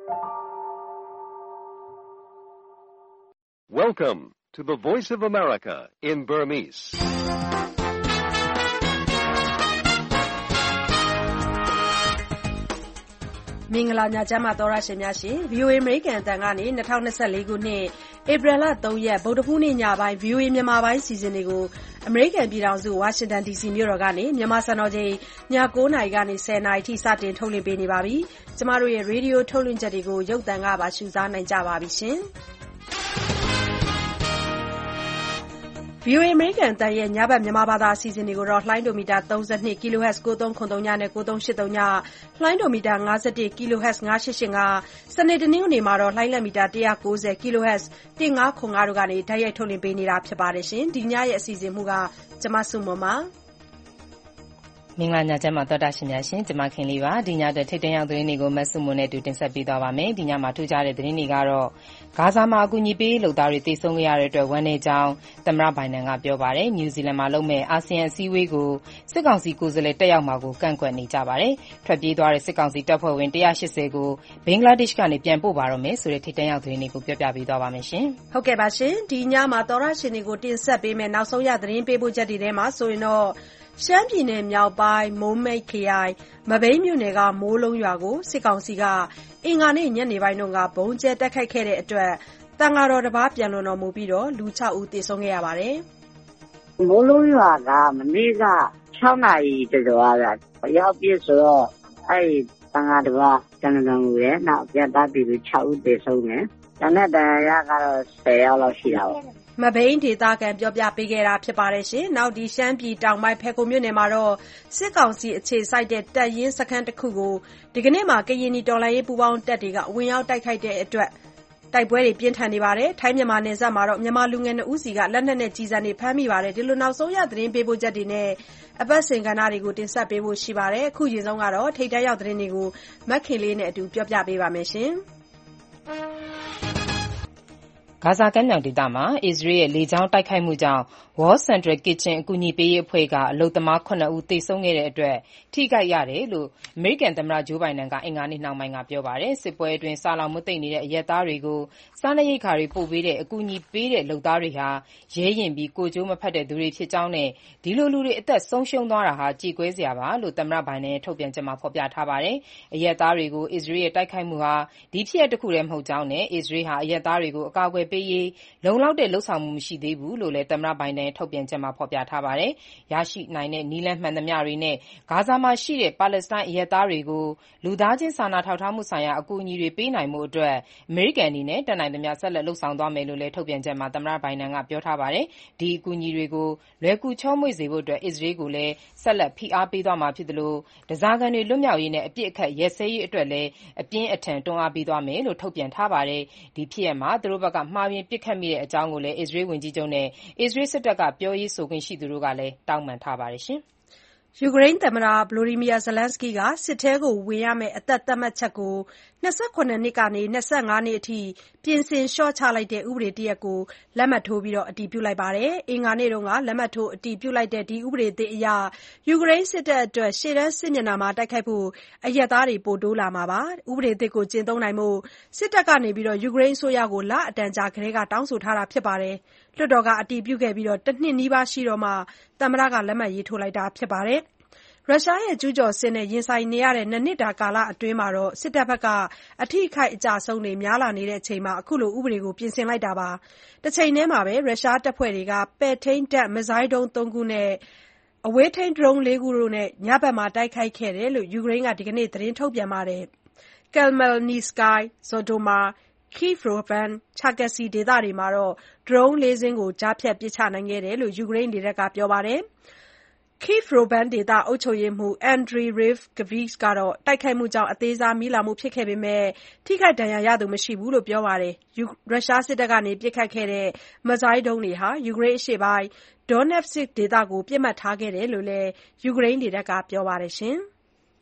Welcome to the Voice of America in Burmese. ။မင်္ဂလာညချမ်းပါသောရရှင်များရှင် VOA အမေရိကန်အသံကနေ2024ခုနှစ်ဧပြီလ3ရက်ဗုဒ္ဓဟူးနေ့ညပိုင်း VOA မြန်မာပိုင်းစီစဉ်တွေကိုအမေရိကန်ပြည်ထောင်စုဝါရှင်တန် DC မြို့တော်ကနေမြန်မာစံတော်ချိန်ည9:00နာရီကနေ10:00နာရီထိစတင်ထုတ်လွှင့်ပေးနေပါပြီ။ကျမတို့ရဲ့ရေဒီယိုထုတ်လွှင့်ချက်တွေကိုရုပ်သံကပါရှုစားနိုင်ကြပါပြီရှင်။ VOA အမေရိကန်အသံရဲ့ညဘက်မြန်မာဘာသာအစီအစဉ်တွေကိုလှိုင်းဒိုမီတာ32 kHz 9303နဲ့9383ညလှိုင်းဒိုမီတာ51 kHz 9885စနေတနင်္ဂနွေမှာလှိုင်းလက်မီတာ190 kHz 1505တို့ကနေတိုက်ရိုက်ထုတ်လွှင့်ပေးနေတာဖြစ်ပါတယ်။ဒီညရဲ့အစီအစဉ်မှုကကျမစုမွန်ပါမင်္ဂလာညချမ်းပါတော်တာရှင်များရှင်ကျမခင်လေးပါဒီညအတွက်ထိတ်တန့်ရောက်သတင်းတွေကိုမဆုမွန်နဲ့အတူတင်ဆက်ပေးသွားပါမယ်ဒီညမှာထူးခြားတဲ့သတင်းတွေကတော့ဂါဇာမှာအကူအညီပေးလုပ်သားတွေတေဆုံးခဲ့ရတဲ့အတွက်ဝမ်းနည်းကြောင်းသမ္မတဘိုင်ဒန်ကပြောပါတယ်နယူးဇီလန်မှာလုပ်မဲ့အာဆီယံအစည်းအဝေးကိုစစ်ကောင်စီကိုယ်စားလှယ်တက်ရောက်မှာကိုကန့်ကွက်နေကြပါတယ်ထွက်ပြေးသွားတဲ့စစ်ကောင်စီတပ်ဖွဲ့ဝင်180ကိုဘင်္ဂလားဒေ့ရှ်ကနေပြန်ပို့ပါတော့မယ်ဆိုတဲ့ထိတ်တန့်ရောက်သတင်းတွေကိုပြောပြပေးသွားပါမယ်ရှင်ဟုတ်ကဲ့ပါရှင်ဒီညမှာတော်ရရှင်တွေကိုတင်ဆက်ပေးမယ်နောက်ဆုံးရသတင်းပေးပို့ချက်တွေထဲမှာဆိုရင်တော့ရှမ်းပြည်နယ်မြောက်ပိုင်းမိုးမိတ်ခရိုင်မဘိမ်းမြို့နယ်ကမိုးလုံးရွာကိုစစ်ကောင်စီကအင်္ဂါနေ့ညနေပိုင်းကဘုံကျဲတိုက်ခိုက်ခဲ့တဲ့အတွက်တန်ဃာတော်တစ်ပါးပြန်လွန်တော်မူပြီးလူ6ဦးသေဆုံးခဲ့ရပါတယ်။မိုးလုံးရွာကမနေ့က6နာရီကျော်ရောက်ပြည့်ဆိုတော့အဲ့တန်ဃာတစ်ပါးပြန်လွန်တော်မူတယ်။နောက်ပြန်သားပြီး6ဦးသေဆုံးတယ်။ဒါနဲ့တရားကတော့10ယောက်လောက်ရှိတာပေါ့။မဘိမ်းဒေသခံပြောပြပေးခဲ့တာဖြစ်ပါတယ်ရှင်။နောက်ဒီရှမ်းပြည်တောင်ပိုင်းဖဲခုံမြို့နယ်မှာစစ်ကောင်စီအခြေစိုက်တဲ့တပ်ရင်းစခန်းတစ်ခုကိုဒီကနေ့မှာကရင်နီတော်လှန်ရေးပူးပေါင်းတပ်တွေကဝင်ရောက်တိုက်ခိုက်တဲ့အတွက်တိုက်ပွဲတွေပြင်းထန်နေပါတယ်။ထိုင်းမြန်မာနယ်စပ်မှာမြန်မာလူငယ်2ဦးစီကလက်နက်နဲ့ကြီးစံတွေဖမ်းမိပါတယ်။ဒီလိုနောက်ဆုံးရသတင်းပေးပို့ချက်တွေနဲ့အပတ်စဉ်ကဏ္ဍတွေကိုတင်ဆက်ပေးဖို့ရှိပါတယ်။အခုရင်ဆုံးကတော့ထိတ်တန့်ရောက်သတင်းတွေကိုမက်ခင်လေးနဲ့အတူပြောပြပေးပါမယ်ရှင်။ဂါဇာကမ်းမြောင်ဒေသမှာအစ္စရေးရဲ့လေကြောင်းတိုက်ခိုက်မှုကြောင့် World Central Kitchen အကူအညီပေးရေးအဖွဲ့ကအလုပ်သမား9ဦးသေဆုံးခဲ့တဲ့အတွက်ထိခိုက်ရတယ်လို့အမေရိကန်သမ္မတဂျိုးဘိုင်ဒန်ကအင်္ဂါနေ့နှောင်းပိုင်းကပြောပါတယ်။စစ်ပွဲအတွင်းဆာလောင်မွတ်သိပ်နေတဲ့အရပ်သားတွေကိုစားနပ်ရိက္ခာတွေပို့ပေးတဲ့အကူအညီပေးတဲ့လုပ်သားတွေဟာရဲရင့်ပြီးကိုယ်ကျိုးမဖက်တဲ့သူတွေဖြစ်ကြောင်းနဲ့ဒီလိုလူတွေအသက်ဆုံးရှုံးသွားတာဟာကြေကွဲစရာပါလို့သမ္မတဘိုင်ဒန်ရဲ့ထုတ်ပြန်ချက်မှာဖော်ပြထားပါတယ်။အရပ်သားတွေကိုအစ္စရေးရဲ့တိုက်ခိုက်မှုဟာဒီဖြစ်ရပ်တစ်ခုတည်းမဟုတ်ကြောင်းနဲ့အစ္စရေးဟာအရပ်သားတွေကိုအကာအကွယ်ပေးရေးလုံလောက်တဲ့လှုပ်ဆောင်မှုမရှိသေးဘူးလို့လည်းသမ္မတဘိုင်ဒန်ရဲ့ထုတ်ပြန်ချက်မှာဖော်ပြထားပါတယ်။ရရှိနိုင်တဲ့နည်းလမ်းမှန်သမျှတွေနဲ့ဂါဇာမှာရှိတဲ့ပါလက်စတိုင်းအရပ်သားတွေကိုလူသားချင်းစာနာထောက်ထားမှုဆိုင်ရာအကူအညီတွေပေးနိုင်မှုအတွက်အမေရိကန်အနေနဲ့တတ်နိုင်သမျှဆက်လက်လှုပ်ဆောင်သွားမယ်လို့လည်းထုတ်ပြန်ချက်မှာသမ္မတဘိုင်ဒန်ကပြောထားပါတယ်။ဒီအကူအညီတွေကိုလွယ်ကူချောမွေ့စေဖို့အတွက်အစ္စရေးကိုလည်းဆက်လက်ဖိအားပေးသွားမှာဖြစ်သလိုဓားစာခံတွေလွတ်မြောက်ရေးနဲ့အပြစ်အခတ်ရပ်စဲရေးအတွက်လည်းအပြင်းအထန်တွန်းအားပေးသွားမယ်လို့ထုတ်ပြန်ထားပါတယ်။ဒီဖြစ်ရပ်မှာသူတို့ဘက်ကမှားယွင်းပစ်ခတ်မိတဲ့အကြောင်းကိုလည်းအစ္စရေးဝန်ကြီးချုပ်နဲ့အစ္စရေးစစ်တပ်ကပြောရေးဆိုခွင့်ရှိသူတို့ကလည်းတောင်းပန်ထားပါတယ်ရှင်။ယူကရိန်းသမ္မတ Volodymyr Zelenskyy ကစစ်ထဲဝင်ရမယ့်အသက်သတ်မှတ်ချက်ကို28နှစ်ကနေ25နှစ်အထိပြင်ဆင်လျှော့ချလိုက်တဲ့ဥပဒေတရပ်ကိုလက်မှတ်ထိုးအတည်ပြုလိုက်ပါတယ်။အင်္ဂါနေ့ကလက်မှတ်ထိုးအတည်ပြုလိုက်တဲ့ဒီဥပဒေသစ်အရယူကရိန်းစစ်တပ်အတွက်ရှေ့တန်းစစ်မျက်နှာမှာတိုက်ခိုက်ဖို့အရပ်သားတွေပိုတိုးလာမှာပါ။ဥပဒေသစ်ကိုကျင့်သုံးနိုင်ဖို့စစ်တပ်ကယူကရိန်းအစိုးရကိုလအတန်ကြာကတည်းကတောင်းဆိုထားတာဖြစ်ပါတယ်။လွှတ်တော်ကအတည်ပြုခဲ့ပြီး1နှစ်နီးပါးရှိတော့မှသမ္မတကလက်မှတ်ရေးထိုးလိုက်တာဖြစ်ပါတယ်။ရုရှားရဲ့ကျူးကျော်စစ်နဲ့ရင်ဆိုင်နေရတဲ့2နှစ်တာကာလအတွင်းစစ်တပ်ဘက်ကအထိအခိုက်အကျအဆုံးတွေများလာနေချိန်မှာအခုလိုဥပဒေကိုပြင်ဆင်လိုက်တာပါ။တချိန်တည်းမှာပဲရုရှားတပ်ဖွဲ့တွေကပဲ့ထိန်းတပ်မစ်ဇိုင်းဒုံး3ခုနဲ့အဝေးထိန်းဒရုန်း4ခုတို့နဲ့ညဘက်မှာတိုက်ခိုက်ခဲ့တယ်လို့ယူကရိန်းကဒီကနေ့သတင်းထုတ်ပြန်ပါတယ်။ Khmelnytskyi, Zhytomyr, Kyiv-Rovan, Cherkasy ဒေသတွေမှာဒရုန်း4စင်းကိုကြားဖြတ်ပစ်ချနိုင်ခဲ့တယ်လို့ယူကရိန်းလေတပ်ကပြောပါတယ်။ Kyiv-Rovan ဒေသအုပ်ချုပ်ရေးမှူး Andriy Revkivich ကတော့တိုက်ခိုက်မှုကြောင့်အသေးစားမီးလောင်မှုဖြစ်ခဲ့ပေမဲ့ထိခိုက်ဒဏ်ရာရသူမရှိဘူးလို့ပြောပါတယ်။ရုရှားစစ်တပ်ကပစ်ခတ်ခဲ့တဲ့မစ်ဇိုင်းဒုံးတွေဟာယူကရိန်းအရှေ့ပိုင်း Donetsk ဒေသကိုပစ်မှတ်ထားခဲ့တယ်လို့လည်းယူကရိန်းလေတပ်ကပြောပါတယ်။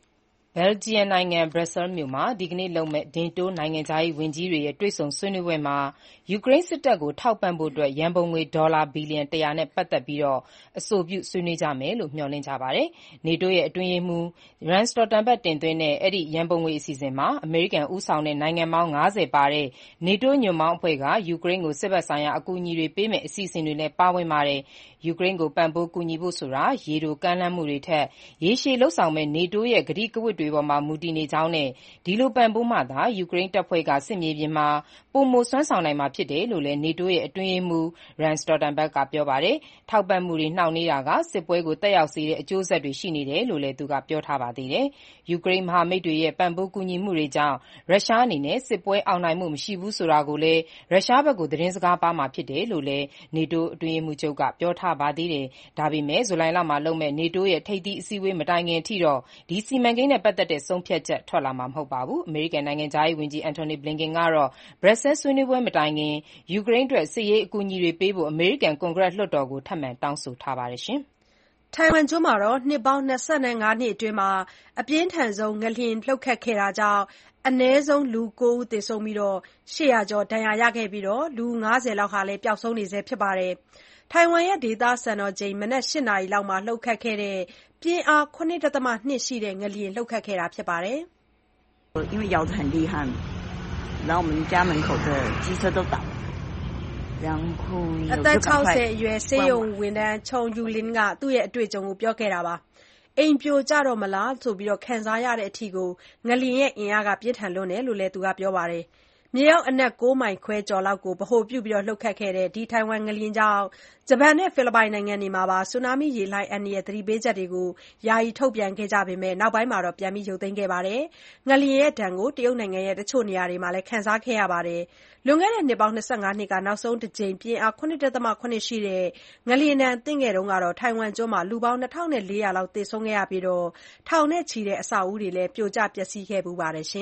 ဘယ်လ်ဂျီယံနိုင်ငံဘရပ်ဆဲလ်မြို့မှာဒီကနေ့လုပ်မယ့် NATO နိုင်ငံခြားရေးဝန်ကြီးတွေရဲ့တွေ့ဆုံဆွေးနွေးပွဲမှာယူကရိန်းစစ်တပ်ကိုထောက်ပံ့ဖို့ရန်ပုံငွေဒေါ်လာဘီလီယံ 100 နဲ့ပတ်သက်ပြီးအဆိုပြုဆွေးနွေးကြမယ်လို့မျှော်လင့်ကြပါတယ်။ NATO ရဲ့အတွင်းရေးမှူး Jens Stoltenberg တင်သွင်းတဲ့အဲဒီရန်ပုံငွေအစီအစဉ်မှာအမေရိကန်ဦးဆောင်တဲ့နိုင်ငံပေါင်း 50 ပါတဲ့ NATO ညွန့်ပေါင်းအဖွဲ့ကယူကရိန်းကိုစစ်ဘက်ဆိုင်ရာအကူအညီတွေပေးမယ့်အစီအစဉ်တွေလည်းပါဝင်ပါတယ်။ ယူကရိန်းကိုပံ့ပိုးကူညီဖို့ဆိုတာရေတိုကမ်းလှမ်းမှုတွေထက်ရေရှည်လုပ်ဆောင်မယ့် NATO ရဲ့ကတိကဝတ်တွေပေါ်မှာမူတည်နေကြောင်းနဲ့ဒီလိုပံ့ပိုးမှသာယူကရိန်းတပ်ဖွဲ့ကစစ်မြေပြင်မှာပိုမိုစွမ်းဆောင်နိုင်မှာဖြစ်တယ်လို့လည်း NATO ရဲ့အတွင်းရေးမှူး Jens Stoltenberg ကပြောပါတယ်။ ထောက်ပံ့မှုတွေနှောင့်နှေးတာကစစ်ပွဲကိုသက်ရောက်စေတဲ့အကျိုးဆက်တွေရှိနေတယ်လို့လည်းသူကပြောထားပါသေးတယ်။ ယူကရိန်းမဟာမိတ်တွေရဲ့ပံ့ပိုးကူညီမှုတွေကြောင့်ရုရှားအနေနဲ့စစ်ပွဲအောင်နိုင်မှုမရှိဘူးဆိုတာကိုလည်းရုရှားဘက်ကိုသတင်းစကားပါးမှာဖြစ်တယ်လို့လည်း NATO အတွင်းရေးမှူးချုပ်ကပြောထားပါသေးတယ်။ ဒါပေမဲ့ဇူလိုင်လမှာလုပ်မယ့် NATO ရဲ့ထိပ်သီးအစည်းအဝေးမတိုင်ခင်အထိတော့ဒီစီမံကိန်းနဲ့ပတ်သက်တဲ့ဆုံးဖြတ်ချက်ထွက်လာမှာမဟုတ်ပါဘူး။ အမေရိကန်နိုင်ငံခြားရေးဝန်ကြီး Antony Blinken ကတော့ Brussels ဆွေးနွေးပွဲမတိုင်ခင်ယူကရိန်းအတွက်စစ်ရေးအကူအညီတွေပေးဖို့အမေရိကန်ကွန်ဂရက်လွှတ်တော်ကိုထပ်မံတောင်းဆိုထားပါတယ်။ထိုင်ဝမ်ကျွန်းမှာနှစ်ပေါင်း ၂၅ နှစ်အတွင်းအပြင်းထန်ဆုံးငလျင်လှုပ်ခတ်ခဲ့တာကြောင့်အနည်းဆုံးလူ 9 ဦးသေဆုံးပြီး 800 ကျော်ဒဏ်ရာရခဲ့ပြီးလူ 50 လောက်ပျောက်ဆုံးနေဆဲဖြစ်ပါတယ်။ ထိုင်ဝမ်ဒေသစံတော်ချိန်မနက် 8 နာရီလောက်မှာလှုပ်ခတ်ခဲ့တဲ့ပြင်းအား 7.2 ရှိတဲ့ငလျင်လှုပ်ခတ်ခဲ့တာဖြစ်ပါတယ်။因为摇得很厉害，然后我们家门口的机车都倒了。 အသက် 60 အရွယ်ဆေးရုံဝန်ထမ်း Chong Yu-lin ကသူ့ရဲ့အတွေ့အကြုံကိုပြောခဲ့တာပါ။ အိမ်ပြိုကျတော့မလားခံစားရတဲ့အထိငလျင်ရဲ့အင်အားပြင်းထန်လွန်းတယ်လို့လည်းသူကပြောပါတယ်။ မြေအောက်အနက် 9 မိုင်ခွဲကျော်လောက်ကိုဗဟိုပြုလှုပ်ခတ်ခဲ့တဲ့ထိုင်ဝမ်ငလျင်ကြောင့်ဂျပန်နဲ့ဖိလစ်ပိုင်နိုင်ငံတွေမှာပါဆူနာမီရေလှိုင်းအန္တရာယ်သတိပေးချက်တွေယာယီထုတ်ပြန်ခဲ့ကြပေမဲ့နောက်ပိုင်းမှာပြန်ရုပ်သိမ်းခဲ့ပါတယ်။ ငလျင်ရဲ့ဒဏ်ကိုတရုတ်နိုင်ငံတချို့နေရာတွေမှာခံစားခဲ့ရပါတယ်။ လွန်ခဲ့တဲ့နှစ်ပေါင်း ၂၅ နှစ်ကနောက်ဆုံးတကြိမ်ပြင်းအား 7.7 ရှိတဲ့ငလျင်ဒဏ်သင့်ခဲ့တုန်းကထိုင်ဝမ်ကျွန်းမှာလူပေါင်း 2,400 လောက်သေဆုံးခဲ့ရပြီးထောင်နဲ့ချီတဲ့အဆောက်အဦတွေပြိုကျပျက်စီးခဲ့ဖူးပါတယ်။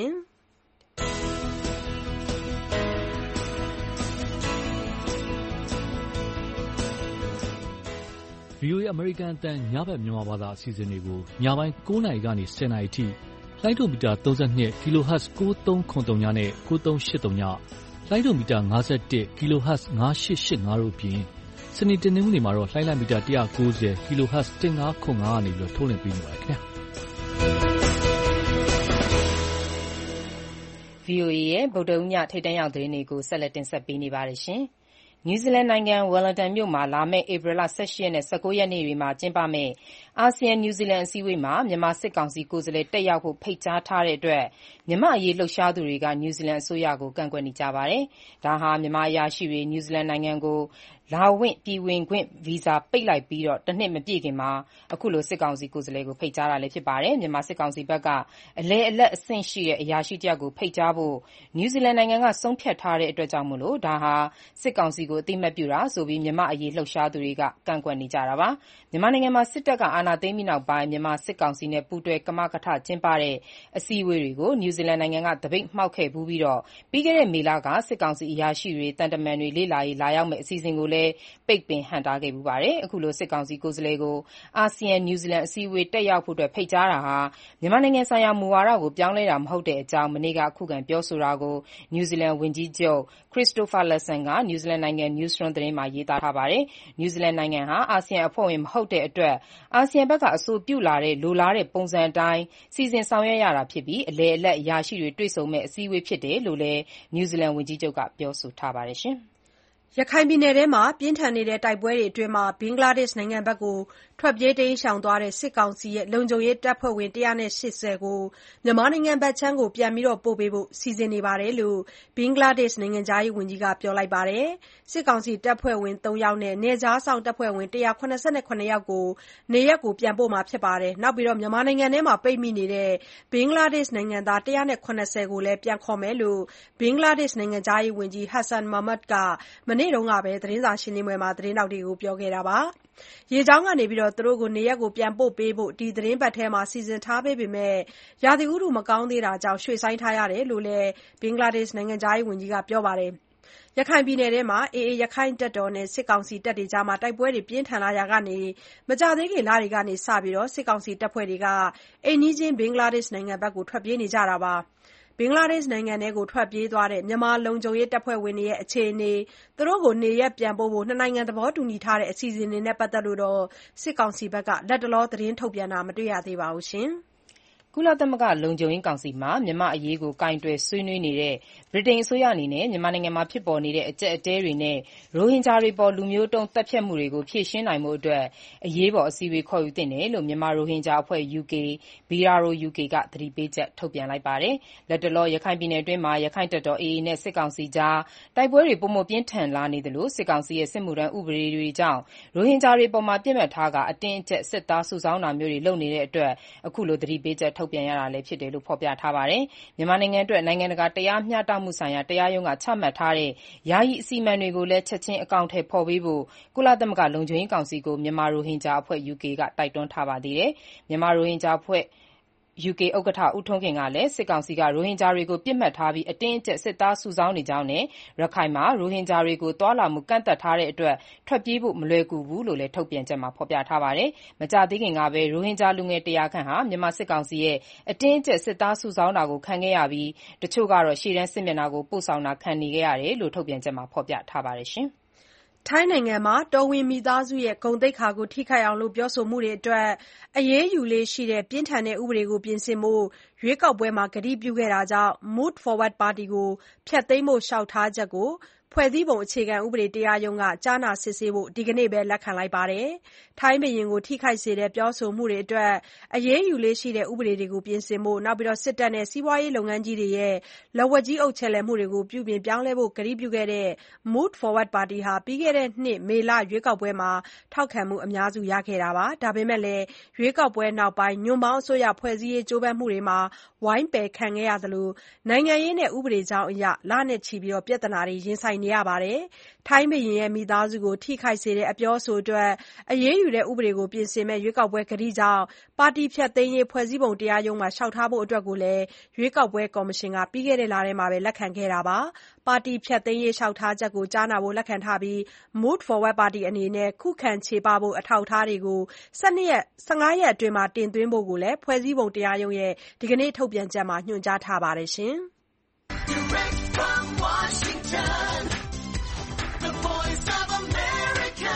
VOA အမေရိကန်အသံညဘက်မြန်မာဘာသာအစီအစဉ်တွေကိုညပိုင်း9 နာရီကနေ 10 နာရီထိလိုင်းဒိုမီတာ 32 kHz 9373နဲ့ 9383ညလိုင်းဒိုမီတာ 51 kHz 9885တို့အပြင်စနေတနင်္ဂနွေမှာတော့လိုင်းလံမီတာ 190 kHz 1505ကနေထုတ်လွှင့်ပေးနေပါတယ်ခင်ဗျာ။ VOA ရဲ့ဗုဒ္ဓဟူးညထိပ်တန်းရောက်သတင်းတွေကိုဆက်လက်တင်ဆက်ပေးနေပါတယ်။ နယူးဇီလန်နိုင်ငံ Wellington မြို့မှာလာမယ့်ဧပြီလ 18 ရက်နဲ့ 19 ရက်နေ့တွေမှာကျင်းပမယ့် အာဆီယံ-နယူးဇီလန်အစည်းအဝေးမှာမြန်မာစစ်ကောင်စီကိုယ်စားလှယ်တက်ရောက်ဖို့ဖိတ်ကြားထားတဲ့အတွက်မြန်မာ့အရေးလှုပ်ရှားသူတွေကနယူးဇီလန်အစိုးရကိုကန့်ကွက်နေကြပါတယ်။ ဒါဟာမြန်မာအရာရှိတွေနယူးဇီလန်နိုင်ငံကိုလာပြည်ဝင်ခွင့်ဗီဇာပိတ်လိုက်ပြီးတနှစ်မပြည့်ခင်မှာအခုလိုစစ်ကောင်စီကိုယ်စားလှယ်ကိုဖိတ်ကြားတာလည်းဖြစ်ပါတယ်။ မြန်မာစစ်ကောင်စီဘက်ကအလယ်အလတ်အဆင့်ရှိတဲ့အရာရှိတယောက်ကိုဖိတ်ကြားဖို့နယူးဇီလန်နိုင်ငံကဆုံးဖြတ်ထားတဲ့အတွက်ဒါဟာစစ်ကောင်စီကိုအသိအမှတ်ပြုတာဆိုပြီးမြန်မာ့အရေးလှုပ်ရှားသူတွေကကန့်ကွက်နေကြတာပါ။ မြန်မာနိုင်ငံမှာစစ်တပ်ကအာဏာသိမ်းပြီးနောက်ပိုင်းမြန်မာစစ်ကောင်စီနဲ့ပူးတွဲကမကထကျင်းပတဲ့အစည်းအဝေးတွေကိုနယူးဇီလန်နိုင်ငံကသပိတ်မှောက်ခဲ့ဖူးပြီးပြီးခဲ့တဲ့မေလကစစ်ကောင်စီအရာရှိတွေသံတမန်တွေလေ့လာရေးလာရောက်မယ့်အစီအစဉ်ကိုလည်းပိတ်ပင်ဟန့်တားခဲ့ဖူးပါတယ်။ အခုလိုစစ်ကောင်စီကိုယ်စားလှယ်ကိုအာဆီယံ-နယူးဇီလန်အစည်းအဝေးတက်ရောက်ဖို့ဖိတ်ကြားတာဟာမြန်မာနိုင်ငံဆိုင်ရာမူဝါဒကိုပြောင်းလဲတာမဟုတ်တဲ့အကြောင်းမနေ့ကခုခံပြောဆိုတာကိုနယူးဇီလန်ဝန်ကြီးချုပ် Christopher Luxon ကနယူးဇီလန်နိုင်ငံ Newsroom သတင်းမှာရေးသားထားပါတယ်။ နယူးဇီလန်နိုင်ငံဟာအာဆီယံအဖွဲ့ဝင်မဟုတ်တဲ့အတွက်အာဆီယံဘက်ကအဆိုပြုလာတဲ့လိုလားတဲ့ပုံစံအတိုင်းစီစဉ်ဆောင်ရွက်ရတာဖြစ်ပြီးအလယ်အလတ်အရာရှိတွေတွေ့ဆုံမယ့်အစည်းအဝေးဖြစ်တယ်လို့လည်းနယူးဇီလန်ဝန်ကြီးချုပ်ကပြောဆိုထားပါတယ်။ရခိုင်ပြည်နယ်ထဲပြင်းထန်နေတဲ့တိုက်ပွဲတွေအတွင်းဘင်္ဂလားဒေ့ရှ်နိုင်ငံဘက်ထွက်ပြေးသွားတဲ့စစ်ကောင်စီလုံခြုံရေးတပ်ဖွဲ့ဝင် 180 ကိုမြန်မာနိုင်ငံဘက်ပြန်ပို့ပေးဖို့စီစဉ်နေတယ်လို့ ဘင်္ဂလားဒေ့ရှ်နိုင်ငံခြားရေးဝန်ကြီးကပြောပါတယ်။ စစ်ကောင်စီတပ်ဖွဲ့ဝင် 3 ယောက်နဲ့ နယ်ခြားစောင့်တပ်ဖွဲ့ဝင် 177 ယောက်ကိုနေရပ်ပြန်ပို့မှာဖြစ်ပြီးမြန်မာနိုင်ငံထဲပိတ်မိနေတဲ့ ဘင်္ဂလားဒေ့ရှ်နိုင်ငံသား 170 ကိုလည်းပြန်ခေါ်မယ်လို့ ဘင်္ဂလားဒေ့ရှ်နိုင်ငံခြားရေးဝန်ကြီး Hasan Mahmud ကမနေ့ကသတင်းစာရှင်းပွဲမှာသတင်းထောက်တွေကိုပြောခဲ့ပါတယ်။ ရေကြောင်းကနေနေရပ်ပြန်ပို့ပေးဖို့ဒီသီတင်းပတ်ထဲစီစဉ်ထားပေမဲ့ရာသီဥတုမကောင်းသေးတာကြောင့်ရွှေ့ဆိုင်းထားရတယ်လို့လည်း ဘင်္ဂလားဒေ့ရှ်နိုင်ငံခြားရေးဝန်ကြီးကပြောပါတယ်။ရခိုင်ပြည်နယ်ထဲမှာ AA ရခိုင့်တပ်တော်နဲ့ စစ်ကောင်စီတပ်တွေကြားတိုက်ပွဲတွေပြင်းထန်လာရာက မကြာသေးခင်လတွေကစပြီး စစ်ကောင်စီတပ်ဖွဲ့တွေအိမ်နီးချင်းဘင်္ဂလားဒေ့ရှ်နိုင်ငံဘက်ထွက်ပြေးနေကြတာပါ။ ဘင်္ဂလားဒေ့ရှ်နိုင်ငံထဲထွက်ပြေးသွားတဲ့မြန်မာလုံခြုံရေးတပ်ဖွဲ့ဝင်တွေရဲ့အခြေအနေ၊ သူတို့ကိုနေရပ်ပြန်ပို့ဖို့ နှစ်နိုင်ငံသဘောတူထားတဲ့အစီအစဉ်တွေနဲ့ပတ်သက်လို့ စစ်ကောင်စီဘက်က လတ်တလောသတင်းထုတ်ပြန်တာမတွေ့ရသေးပါဘူး။ကုလသမဂ္ဂလုံခြုံရေးကောင်စီမှာမြန်မာ့အရေးကိုင်တွယ်ဆွေးနွေးနေတဲ့ဗြိတိန်အစိုးရအနေနဲ့မြန်မာနိုင်ငံမှာဖြစ်ပေါ်နေတဲ့အကျပ်အတည်းတွေနဲ့ရိုဟင်ဂျာတွေအပေါ်လူမျိုးတုံးသတ်ဖြတ်မှုတွေကိုဖြေရှင်းနိုင်ဖို့အရေးပေါ်အစည်းအဝေးခေါ်ယူသင့်တယ်လို့မြန်မာရိုဟင်ဂျာအဖွဲ့ UK BROUK ကသတိပေးချက်ထုတ်ပြန်လိုက်ပါတယ်။ လတ်တလောရခိုင်ပြည်နယ်အတွင်းမှာရခိုင့်တပ်တော် AA နဲ့စစ်ကောင်စီကြားတိုက်ပွဲတွေပိုမိုပြင်းထန်လာနေသလိုစစ်ကောင်စီရဲ့စစ်မှုထမ်းဥပဒေတွေကြောင့်ရိုဟင်ဂျာတွေအပေါ်ပစ်မှတ်ထားကာအတင်းအကျပ်စစ်သားစုဆောင်းတာမျိုးတွေလုပ်နေတဲ့အတွက်အခုလိုသတိပေးချက်ထုတ်ပြန်ရတာလည်းဖြစ်တယ်လို့ဖော်ပြထားပါတယ်။ မြန်မာနိုင်ငံအတွက်နိုင်ငံတကာတရားမျှတမှုဆိုင်ရာတရားရုံးကချမှတ်ထားတဲ့ယာယီအစီအမံတွေကိုလည်းချက်ချင်းအကောင်အထည်ဖော်ပေးဖို့ကုလသမဂ္ဂလုံခြုံရေးကောင်စီကိုမြန်မာရိုဟင်ဂျာအဖွဲ့ UK ကတိုက်တွန်းထားပါသေးတယ်။ မြန်မာရိုဟင်ဂျာအဖွဲ့ UK ဥက္ကဋ္ဌဦးထွန်းခင်ကလည်းစစ်ကောင်စီကရိုဟင်ဂျာတွေကိုပစ်မှတ်ထားပြီးအတင်းအကျပ်စစ်သားစုဆောင်းနေကြောင်းနဲ့ရခိုင်မှာရိုဟင်ဂျာတွေကိုသွားလာမှုကန့်သတ်ထားတဲ့အတွက်ထွက်ပြေးဖို့မလွယ်ကူဘူးလို့လည်းထုတ်ပြန်ချက်မှာဖော်ပြထားပါတယ်။ မကြာသေးခင်ကပဲရိုဟင်ဂျာလူငယ်100ခန့်ဟာမြန်မာစစ်ကောင်စီရဲ့အတင်းအကျပ်စစ်သားစုဆောင်းတာခံခဲ့ရပြီးတချို့ကတော့ရှေ့တန်းစစ်မျက်နှာပို့ဆောင်ခံနေခဲ့ရတယ်လို့ထုတ်ပြန်ချက်မှာဖော်ပြထားပါတယ်။ထိုင်းနိုင်ငံမှာတော်ဝင်မိသားစုရဲ့ဂုဏ်သိက္ခာကိုထိခိုက်အောင်ပြောဆိုမှုတွေအတွက် အရေးယူလေ့ရှိတဲ့ပြင်းထန်တဲ့ဥပဒေကိုပြင်ဆင်ဖို့ရွေးကောက်ပွဲမှာကတိပြုခဲ့တာကြောင့် Move Forward ပါတီကိုဖျက်သိမ်းဖို့လျှောက်ထားချက်ကို ဖွဲ့စည်းပုံအခြေခံဥပဒေတရားရုံးကကြားနာစစ်ဆေးဖို့ ဒီကနေ့ပဲလက်ခံလိုက်ပါတယ်။ ထိုင်းဘုရင်ကိုထိခိုက်စေတဲ့ပြောဆိုမှုတွေအတွက် အရေးယူလေ့ရှိတဲ့ဥပဒေတွေကိုပြင်ဆင်ဖို့၊ စစ်တပ်နဲ့စီးပွားရေးလုပ်ငန်းကြီးတွေရဲ့လက်ဝါးကြီးအုပ်မှုတွေကိုပြုပြင်ပြောင်းလဲဖို့ကတိပြုခဲ့တဲ့ Move Forward ပါတီဟာ ပြီးခဲ့တဲ့နှစ်မေလရွေးကောက်ပွဲမှာထောက်ခံမှုအများစုရခဲ့တာပါ။ ဒါပေမဲ့လည်းရွေးကောက်ပွဲနောက်ပိုင်း ညွန့်ပေါင်းအစိုးရဖွဲ့စည်းရေးကြိုးပမ်းမှုတွေမှာဝိုင်းပယ်ခံခဲ့ရသလို နိုင်ငံရေးနဲ့ဥပဒေကြောင်းအရ လနဲ့ချီပြဿနာတွေရင်ဆိုင်နေရပါတယ်။ ထိုင်းဘုရင်ရဲ့မိသားစုကိုထိခိုက်စေတဲ့အပြောအဆိုအတွက် အရေးယူတဲ့ဥပဒေကိုပြင်ဆင်မယ့်ရွေးကောက်ပွဲကတိကြောင့် ပါတီဖျက်သိမ်းရေးဖွဲ့စည်းပုံတရားရုံးမှာလျှောက်ထားဖို့အတွက်ကိုလည်း ရွေးကောက်ပွဲကော်မရှင်ကပြီးခဲ့တဲ့လထဲမှာပဲလက်ခံခဲ့တာပါ။ ပါတီဖျက်သိမ်းရေးလျှောက်ထားချက်ကိုကြားနာဖို့လက်ခံထားပြီး Move Forward ပါတီအနေနဲ့ ခုခံချေပဖို့အထောက်အထားတွေကို 15 ရက်အတွင်းတင်သွင်းဖို့ကိုလည်း ဖွဲ့စည်းပုံတရားရုံးရဲ့ဒီကနေ့ထုတ်ပြန်ချက်မှာညွှန်ကြားထားပါတယ်။ Direct from Washington, the voice of America,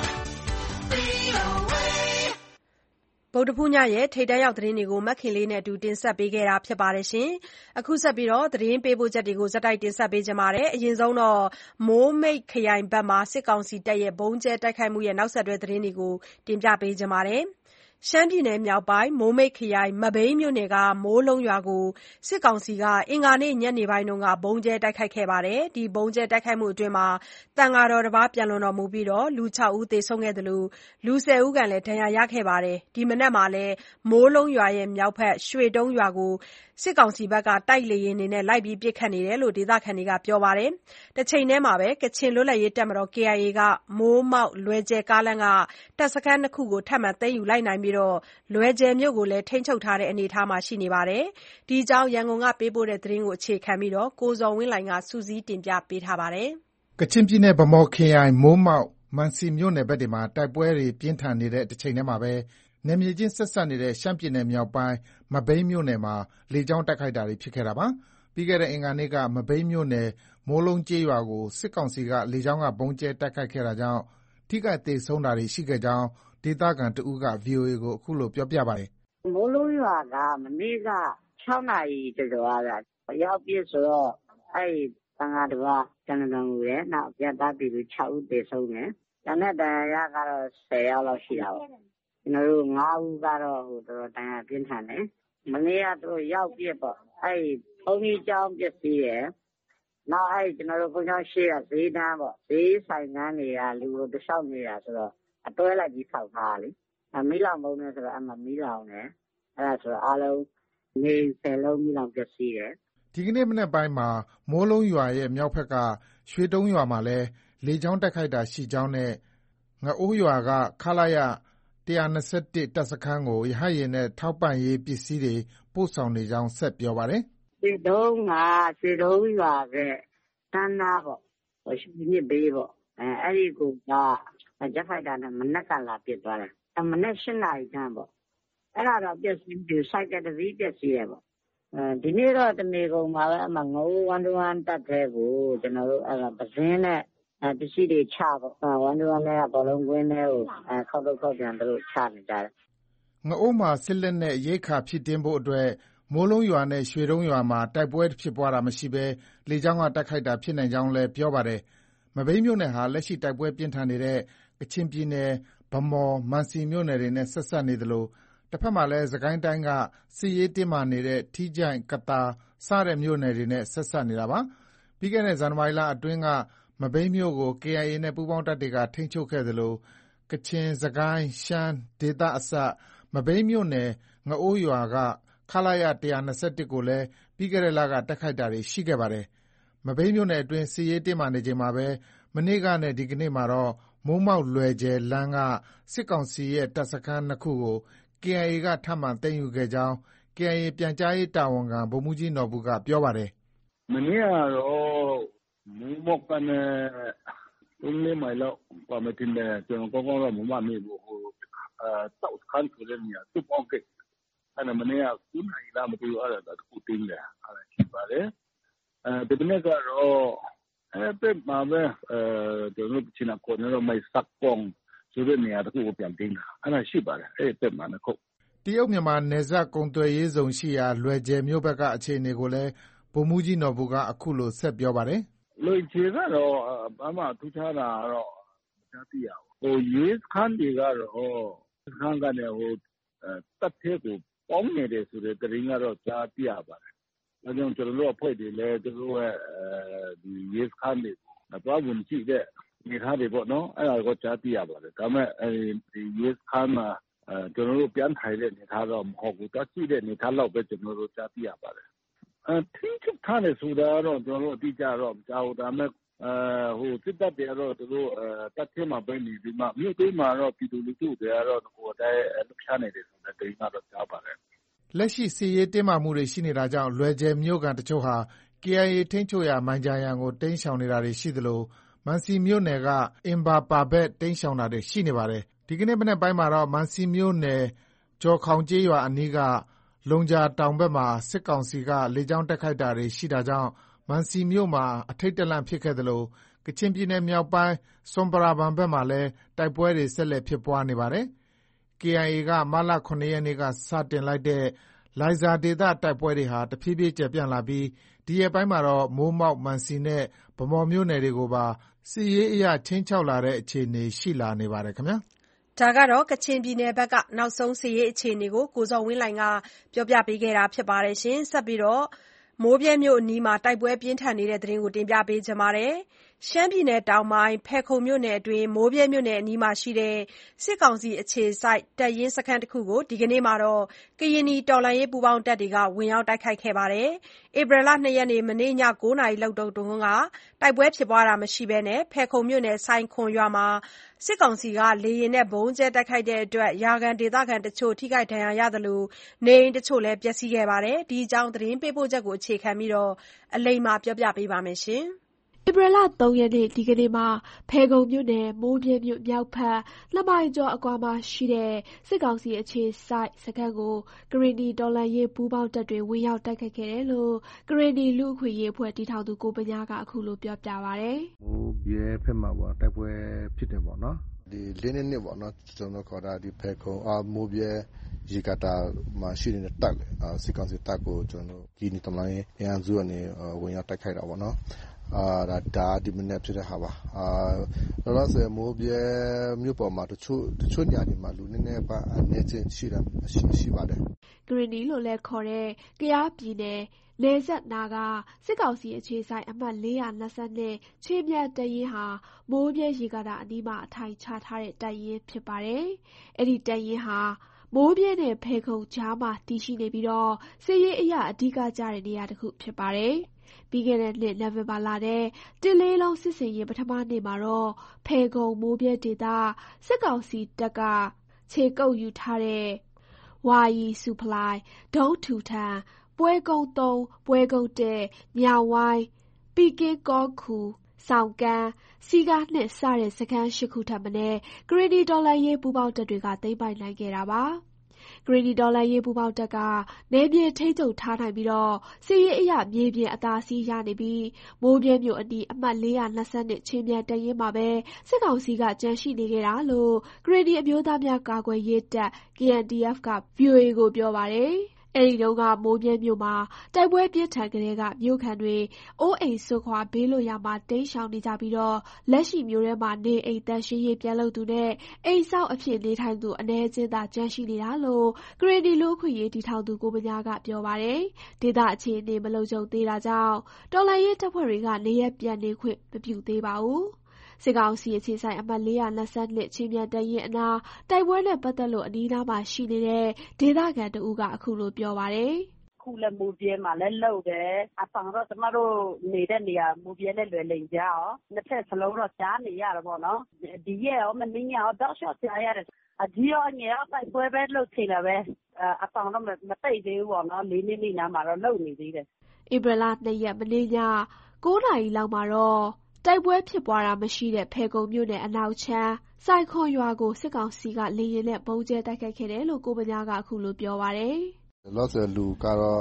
VOA. ဗုဒ္ဓဟူးညရဲ့ထိပ်တန်းရောက်သတင်းတွေကိုမခင်လေးနဲ့အတူတင်ဆက်ပေးခဲ့တာပါ။ အခုဆက်ပြီးသတင်းပေးပို့ချက်တွေကိုဆက်တိုက်တင်ဆက်ပေးပါမယ်။ အရင်ဆုံးမိုးမိတ်ခရိုင်ဘက်မှာစစ်ကောင်စီတပ်ရဲ့ဗုံးကြဲတိုက်ခိုက်မှုနောက်ဆက်တွဲသတင်းတွေကိုတင်ပြပေးပါမယ်။ ရှမ်းပြည်နယ်မြောက်ပိုင်းမိုးမိတ်ခရိုင်မဘိမ်းမြို့နယ်ကမိုးလုံးရွာကိုစစ်ကောင်စီကအင်္ဂါနေ့ညနေပိုင်းကဗုံးကြဲတိုက်ခိုက်ခဲ့ပါတယ်။ ဒီဗုံးကြဲတိုက်ခိုက်မှုအတွင်းသံဃာတော်တစ်ပါးပျံလွန်တော်မူပြီး လူ 6 ဦးသေဆုံးခဲ့သလို လူ 10 ဦးခန့်ဒဏ်ရာရခဲ့ပါတယ်။ ဒီမနက်မှာလည်းမိုးလုံးရွာမြောက်ဘက် ရွှေတုံးရွာကိုစစ်ကောင်စီကတိုက်လေယာဉ်တွေနဲ့လိုက်လံပစ်ခတ်နေတယ်လို့ဒေသခံတွေကပြောပါတယ်။ တချိန်တည်းမှာပဲကချင်လွတ်လပ်ရေးတပ်မတော် KIA က မိုးမောက်-လွယ်ဂျယ်ကားလမ်းကတပ်စခန်း 2 ခုကိုထပ်မံသိမ်းယူလိုက်နိုင်ပြီး လွယ်ဂျယ်မြို့ကိုလည်းထိန်းချုပ်ထားတဲ့အနေအထားမှာရှိနေပါတယ်။ ဒီအကြောင်းရန်ကုန်ကပေးပို့တဲ့သတင်းကိုအခြေခံပြီးကိုဇော်ဝင်းလှိုင်ကစုစည်းတင်ပြထားပါတယ်။ ကချင်ပြည်နယ်ဗန်းမော်ခရိုင်မိုးမောက်-မံစီမြို့နယ်ဘက်တွေမှာတိုက်ပွဲတွေပြင်းထန်နေတဲ့တချိန်တည်းမှာပဲ နယ်မြေချင်းဆက်စပ်နေတဲ့ရှမ်းပြည်နယ်မြောက်ပိုင်းမဘိမ်းမြို့နယ်မှာလေကြောင်းတိုက်ခိုက်တာတွေဖြစ်ခဲ့တာပါ။ ပြီးခဲ့တဲ့အင်္ဂါနေ့ကမဘိမ်းမြို့နယ်မိုးလုံးကျေးရွာကိုစစ်ကောင်စီကလေကြောင်းကဗုံးကြဲတိုက်ခိုက်ခဲ့တာကြောင့် ထိခိုက်သေဆုံးတာတွေရှိခဲ့ကြောင်းဒေသခံတစ်ဦးက VOA ကို အခုလို ပြောပြပါတယ်။ “မိုးလုံးရွာကမနေ့က6 နာရီကျော်ကျော်ကဗျ။ အရောက်ပစ်ဆိုတော့သံဃာတစ်ပါးပျံလွန်တော်မူတယ်။ နောက်အရပ်သားပြည်သူ 6 ဦးသေဆုံးတယ်။ ကျန်တဲ့ဒဏ်ရာရကတော့ 10 ယောက်လောက်ရှိတာပေါ့။ ကျွန်တော်တို့ 5 ဦးကတော့တော်တော်ဒဏ်ရာပြင်းထန်တယ်။ မနေ့ကသူတို့ရောက်ပစ်ပေါ့။ ဘုန်းကြီးကျောင်းပျက်စီးတယ်။ နောက်ကျွန်တော်တို့ဘုန်းကြီးကျောင်းရှေ့ကဈေးတန်းပေါ့။ ဈေးဆိုင်ခန်းတွေကလူတွေတလျှောက်နေတာဆိုတော့အတွဲလိုက်ပြီးဆောက်ထားတာလေ။ မီးလောင်ဗုံးနဲ့ဆိုတော့မီးလောင်တယ်။ အဲ့ဒါဆိုတော့အားလုံးနေအိမ်10 လုံးမီးလောင်ပျက်စီးတယ်။ ” ဒီကနေ့မနက်ပိုင်းမှာမိုးလုံးရွာရဲ့မြောက်ဘက်က ရွှေတုံးရွာမှာလည်းလေကြောင်းတိုက်ခိုက်တာရှိကြောင်းနဲ့ ငအိုးရွာက ခလရ 121 တပ်စခန်းကို ရဟတ်ယာဉ်နဲ့ထောက်ပံ့ရေးပစ္စည်းတွေပို့ဆောင်နေကြောင်း ဆက်ပြောပါတယ်။ “ရွှေတုံးကရွှေတုံးရွာရဲ့ကမ်းနားပေါ့ 10 နှစ်ပေးပေါ့အဲ့ဒီကိုကဂျက်ဖိုက်တာနဲ့မနက်ကလာပစ်သွားတယ်မနက်8 နာရီခန့်ပေါ့အဲ့ဒါတော့ပြည့်စည်ပြီးစိုက်ကတစ်စီးပြည့်စည်ရပေါ့ဒီနေ့တော့တနေကုန်မှာပဲအမှငိုး1-1တက်တဲ့ကိုကျွန်တော်တို့အဲ့ဒါပစင်းနဲ့ပစ္စည်းတွေချပေါ့1-1နဲ့ဘောလုံးကွင်းထဲကိုခောက်တော့ခောက်ပြန်တို့ချနေကြတယ်ငအိုးမှာစစ်လက်နဲ့ရိတ်ခါဖြစ်တင်းဖို့အတွက်မိုးလုံးရွာနဲ့ရွှေတုံးရွာမှာတိုက်ပွဲဖြစ်ပွားတာမရှိဘဲလေကြောင်းကတိုက်ခိုက်တာဖြစ်နိုင်ကြောင်းလည်းပြောပါတယ်မဘိမ်းမြို့နယ်ဟာလက်ရှိတိုက်ပွဲပြင်းထန်နေတဲ့ကချင်ပြည်နယ်ဗမော်မန်စီမြို့နယ်တွေနဲ့ဆက်စပ်နေသလိုတစ်ဖက်မှာလည်းစကိုင်းတိုင်းကစစ်ရေးတင်းမာနေတဲ့ထီးချိုင်ကတာစတဲ့မြို့နယ်တွေနဲ့ဆက်စပ်နေတာပါပြီးခဲ့တဲ့ဇန်နဝါရီလအတွင်းကမဘိမ်းမြို့ကို KIA နဲ့ပူးပေါင်းတပ်တွေကထိန်းချုပ်ခဲ့သလိုကချင်စကိုင်းရှမ်းဒေသအစမဘိမ်းမြို့နယ်ငအိုးရွာကခလာရ121ကိုလည်းပြီးခဲ့တဲ့လကတိုက်ခိုက်တာတွေရှိခဲ့ပါတယ်မဘိမ်းမြို့နယ်အတွင်းစစ်ရေးတင်းမာနေချိန်မှာပဲမနေ့ကနဲ့ဒီကနေ့မှာတော့မိုးမောက်လွယ်ကျယ်လမ်းကစစ်ကောင်စီရဲ့တပ်စခန်း2ခုကို KIA ကထပ်မံသိမ်းယူခဲ့ကြောင်း KIA ပြန်ကြားရေးတာဝန်ခံဗိုလ်မှူးကြီးနော်ဘူကပြောပါတယ်မနေ့ကတော့မိုးမောက်ကနေ3-4 မိုင်လောက်ပါမတင်တယ်ကျွန်တော်ကောင်းတော့မမမေ့ဘူးဟိုတောက်ခန်းဆိုတဲ့နေရာသူ့ပေါက်ကအဲ့ဒါမနေ့က9 နာရီလာမတူအဲ့ဒါတခုတင်းတယ်အဲ့ဒါရှိပါတယ်ဒီနေ့ကတော့အဲ့မှာပဲကျွန်တော်ချင်ကိုနေတော့မိုက်စက်ပေါင်းဆိုတဲ့နေရာတခုကိုပြန်တင်းတာအဲ့ဒါရှိပါတယ်အဲ့ဒီမှာခုတရုတ်မြန်မာနယ်စပ်ကုန်သွယ်ရေးဇုံရှိရာလွယ်ကျယ်မြို့ဘက်ကအခြေအနေကိုလည်းဗိုလ်မှူးကြီးနော်ဘူကအခုလိုဆက်ပြောပါတယ်လွယ်ကျယ်ကတော့ဘာမှထူးခြားတာတော့မသိရဘူးရေးစခန်းတွေကတော့စခန်းကနေတပ်သေးကိုပေါင်းနေတယ်ဆိုတဲ့သတင်းကတော့ကြားသိရပါတယ်ဒါကြောင့်ကျွန်တော်တို့အဖွဲ့တွေလည်းသူတို့ရဲ့ဒီရေးစခန်းတွေကိုတော့ဝင်ကြည့်တဲ့နေသားတွေပေါ့နော်အဲ့ဒါကိုကြားသိရပါတယ်ဒါပေမဲ့ဒီရေးစခန်းမှာကျွန်တော်တို့ပြန်ထိုင်တဲ့နေသားတော့မဟုတ်ဘူးတော့ကြည့်တဲ့နေသားလောက်ပဲကျွန်တော်တို့ကြားသိရပါတယ်ထိချုပ်ထားတယ်ဆိုတာတော့ကျွန်တော်တို့အတိအကျတော့မကြားဘူးဒါပေမဲ့စစ်တပ်တွေကတော့သူတို့တပ်ထဲမှာပဲနေပြီးမှမြို့သိမ်းမှာတော့ပြည်သူလူထုတွေကတော့ကိုယ်တိုင်လှုပ်ရှားနေတယ်ဆိုတဲ့ဒေသတော့ကြားပါတယ်လက်ရှိစစ်ရေးတင်းမာမှုတွေရှိနေတာကြောင့်လွယ်ကျယ်မြို့ကန်တချို့ဟာ KIA ထိန်းချုပ်ရာမိုင်ဂျာယန်ကိုတိမ်းရှောင်နေတာတွေရှိသလိုမန်စီမြို့နယ်ကအင်ဘာပါဘက်တိမ်းရှောင်တာတွေရှိနေပါတယ်ဒီကနေ့မနေ့ပိုင်းမှာတော့မန်စီမြို့နယ်ကြော်ခေါင်ကျေးရွာအနီးကလုံဂျာတောင်ဘက်မှာစစ်ကောင်စီကလေကြောင်းတိုက်ခိုက်တာတွေရှိတာကြောင့်မန်စီမြို့မှာအထိတ်တလန့်ဖြစ်ခဲ့သလိုကချင်ပြည်နယ်မြောက်ပိုင်းစွန်ပရာဘန်ဘက်မှာလည်းတိုက်ပွဲတွေဆက်လက်ဖြစ်ပွားနေပါတယ်။ KIA ကမလ9 ရက်နေ့ကစတင်လိုက်တဲ့လိုင်ဇာဒေသတိုက်ပွဲတွေဟာတဖြည်းဖြည်းကျယ်ပြန့်လာပြီးဒီရက်ပိုင်းမှာတော့မိုးမောက်မန်စီနဲ့ဗမော်မြို့နယ်တွေကိုပါစစ်ရေးအရခြိမ်းခြောက်လာတဲ့အခြေအနေရှိလာနေပါတယ်ခင်ဗျာဒါကတော့ကချင်ပြည်နယ်ဘက်ကနောက်ဆုံးစစ်ရေးအခြေအနေကိုကိုဇော်ဝင်းလှိုင်ကပြောပြပေးခဲ့တာဖြစ်ပါတယ်ရှင်ဆက်ပြီးတော့မိုးပြဲမြို့အနီးမှာတိုက်ပွဲပြင်းထန်နေတဲ့သတင်းကိုတင်ပြပေးချင်ပါတယ်ရှမ်းပြည်နယ်တောင်ပိုင်းဖယ်ခုံမြို့နယ်အတွင်းမိုးပြဲမြို့နယ်အနီးမှာရှိတဲ့စစ်ကောင်စီအခြေစိုက်တပ်ရင်းစခန်းတစ်ခုကိုဒီကနေ့မှာတော့ကရင်နီတော်လှန်ရေးပူးပေါင်းတပ်တွေကဝင်ရောက်တိုက်ခိုက်ခဲ့ပါတယ်ဧပြီလ 2 ရက်နေ့မနေ့ည 9 နာရီလောက်တုန်းကတိုက်ပွဲဖြစ်ပွားတာမရှိဘဲဖယ်ခုံမြို့နယ်ဆိုင်ခွန်ရွာမှာစစ်ကောင်စီကလေယာဉ်နဲ့ဗုံးကျဲတိုက်ခိုက်တဲ့အတွက်ရာခံဒေသခံတချို့ထိခိုက်ဒဏ်ရာရသလိုနေအိမ်တချို့လည်းပျက်စီးခဲ့ပါတယ်ဒီအကြောင်းသတင်းပေးပို့ချက်ကိုအခြေခံပြီးအလိမ္မာပြောပြပေးပါမယ်ရှင်ဧပြီလ 3 ရက်နေ့ဒီကနေ့မှာဖယ်ခုံမြို့နယ်မိုးပြဲမြို့မြောက်ဘက်2 မိုင်ကျော်အကွာမှာရှိတဲ့စစ်ကောင်စီအခြေစိုက်စခန်းကိုကရင်နီတော်လှန်ရေးပူးပေါင်းတပ်တွေဝင်ရောက်တိုက်ခိုက်ခဲ့တယ်လို့ကရင်နီလူ့အခွင့်အရေးအဖွဲ့တည်ထောင်သူကိုပညာကအခုလိုပြောပြပါတယ်မိုးပြဲဖက်မှာပေါ့တိုက်ပွဲဖြစ်တယ်ပေါ့နော်ဒီ၄နှစ်ပေါ့နော်ကျွန်တော်ခေါ်တာဒီဖယ်ခုံမိုးပြဲရေကာတာမှာရှိနေတဲ့တပ်စစ်ကောင်စီတပ်ကိုကျွန်တော်ကီနီတော်လှန်ရေးအင်အားစုကနေဝင်ရောက်တိုက်ခိုက်တာပေါ့နော်ဒါဒီမနေ့ဖြစ်တဲ့ဟာပါလောလောဆယ်မိုးပြဲမြို့ပေါ်မှာတချို့ညာနေမှာလူနည်းနည်းပါအနေချင်းရှိပါတယ်ဂရနီလို့လည်းခေါ်တဲ့ကယားပြည်နယ်လေဆက်နာကစစ်ကောင်စီအခြေဆိုင်အမှတ်422ချင်းမြတ်တရင်ဟာမိုးပြဲရေကာတာအနီးမှာအထိုင်ချထားတဲ့တပ်ရင်းဖြစ်ပါတယ်အဲ့ဒီတပ်ရင်းဟာမိုးပြဲနဲ့ဖယ်ခုံကြားမှာတည်ရှိနေပြီးတော့စစ်ရေးအရာအဓိကကျတဲ့နေရာတစ်ခုဖြစ်ပါတယ်ပြီးခဲ့တဲ့နှစ်နိုဝင်ဘာလထဲတစ်လေးလုံးစစ်စင်ရေးပထမနေ့မှာတော့ဖယ်ခုံမိုးပြဲဒေသစစ်ကောင်စီတပ်ကခြေကုပ်ယူထားတဲ့ဝါရီစုဖလိုက်ဒုံးထူထန်ပွဲကုန်း3ပွဲကုန်း1မြောင်ဝိုင်းပီကင်းကောခုဆောင်ကန်း၊စီကား2 စတဲ့စခန်း 8 ခုထက်မနည်းကရင်နီတော်လှန်ရေးပူးပေါင်းတပ်တွေကသိမ်းပိုက်နိုင်ခဲ့တာပါ။ကရင်နီတော်လှန်ရေးပူးပေါင်းတပ်ကနယ်မြေထိန်းချုပ်ထားနိုင်ပြီးစစ်ရေးအရမြေပြင်အသာစီးရနေပြီးမိုးဗြဲမြို့အနီးအမှတ်422ခြေမြန်တပ်ရင်းမှာပဲစစ်ကောင်စီကကျန်ရှိနေခဲ့တာလို့ကရင်နီအမျိုးသားများကာကွယ်ရေးတပ် KNDF က VOA ကိုပြောပါတယ်။အဲဒီတုန်းကမိုးဗြဲမြို့မှာတိုက်ပွဲပြင်းထန်ကတည်းကမြို့ခံတွေအိုးအိမ်စွန့်ခွာဘေးလွတ်ရာမှာတိမ်းရှောင်နေကြပြီးလက်ရှိမြို့ထဲမှာနေအိမ်သန့်ရှင်းရေးပြန်လုပ်သူနဲ့အိမ်စောင့်အဖြစ်နေထိုင်သူအနည်းအကျဉ်းသာကျန်ရှိနေတာလို့ကရင်နီလူ့အခွင့်အရေးတည်ထောင်သူကိုဗညာကပြောပါတယ်။ဒေသအခြေအနေမလုံခြုံသေးတာကြောင့်တော်လှန်ရေးတပ်ဖွဲ့တွေကနေရပ်ပြန်နေခွင့်မပြုသေးပါဘူး။စစ်ကောင်စီအခြေစိုက်အမှတ်422ခြေမြန်တပ်ရင်းအနားတိုက်ပွဲနဲ့ပတ်သက်လို့အနီးအနားမှာရှိနေတဲ့ဒေသခံတဦးကအခုလိုပြောပါတယ်။ခုလည်းမိုးပြဲမှာလည်းလှုပ်တယ်အဆောင်တော့ကျမတို့နေတဲ့နေရာမိုးပြဲနဲ့လွယ်လိမ်ကြရောနှစ်ဖက်စလုံးတော့ကြားနေရတာပေါ့နော်ဒီရက်ရောမင်းညရောတောက်လျှောက်ကြားရတယ်အကြီးရောငယ်ရောတိုက်ပွဲပဲလှုပ်ချင်တယ်ပဲအဆောင်တော့မတိတ်သေးဘူးပေါ့နော်၄နှစ်နားမှာတော့လှုပ်နေသေးတယ်ဧပြီလ2ရက်မနေ့ည9 နာရီလောက်မှာတော့တိုက်ပွဲဖြစ်ပွားတာမရှိတဲ့ဖယ်ခုံမြို့နယ်အနောက်ခြမ်းစိုက်ခွန်ရွာကိုစစ်ကောင်စီကလေယာဉ်နဲ့ပုံကျဲတိုက်ခိုက်ခဲ့တယ်လို့ကိုဗညာကအခုလိုပြောပါတယ်။လောဆယ်လူကတော့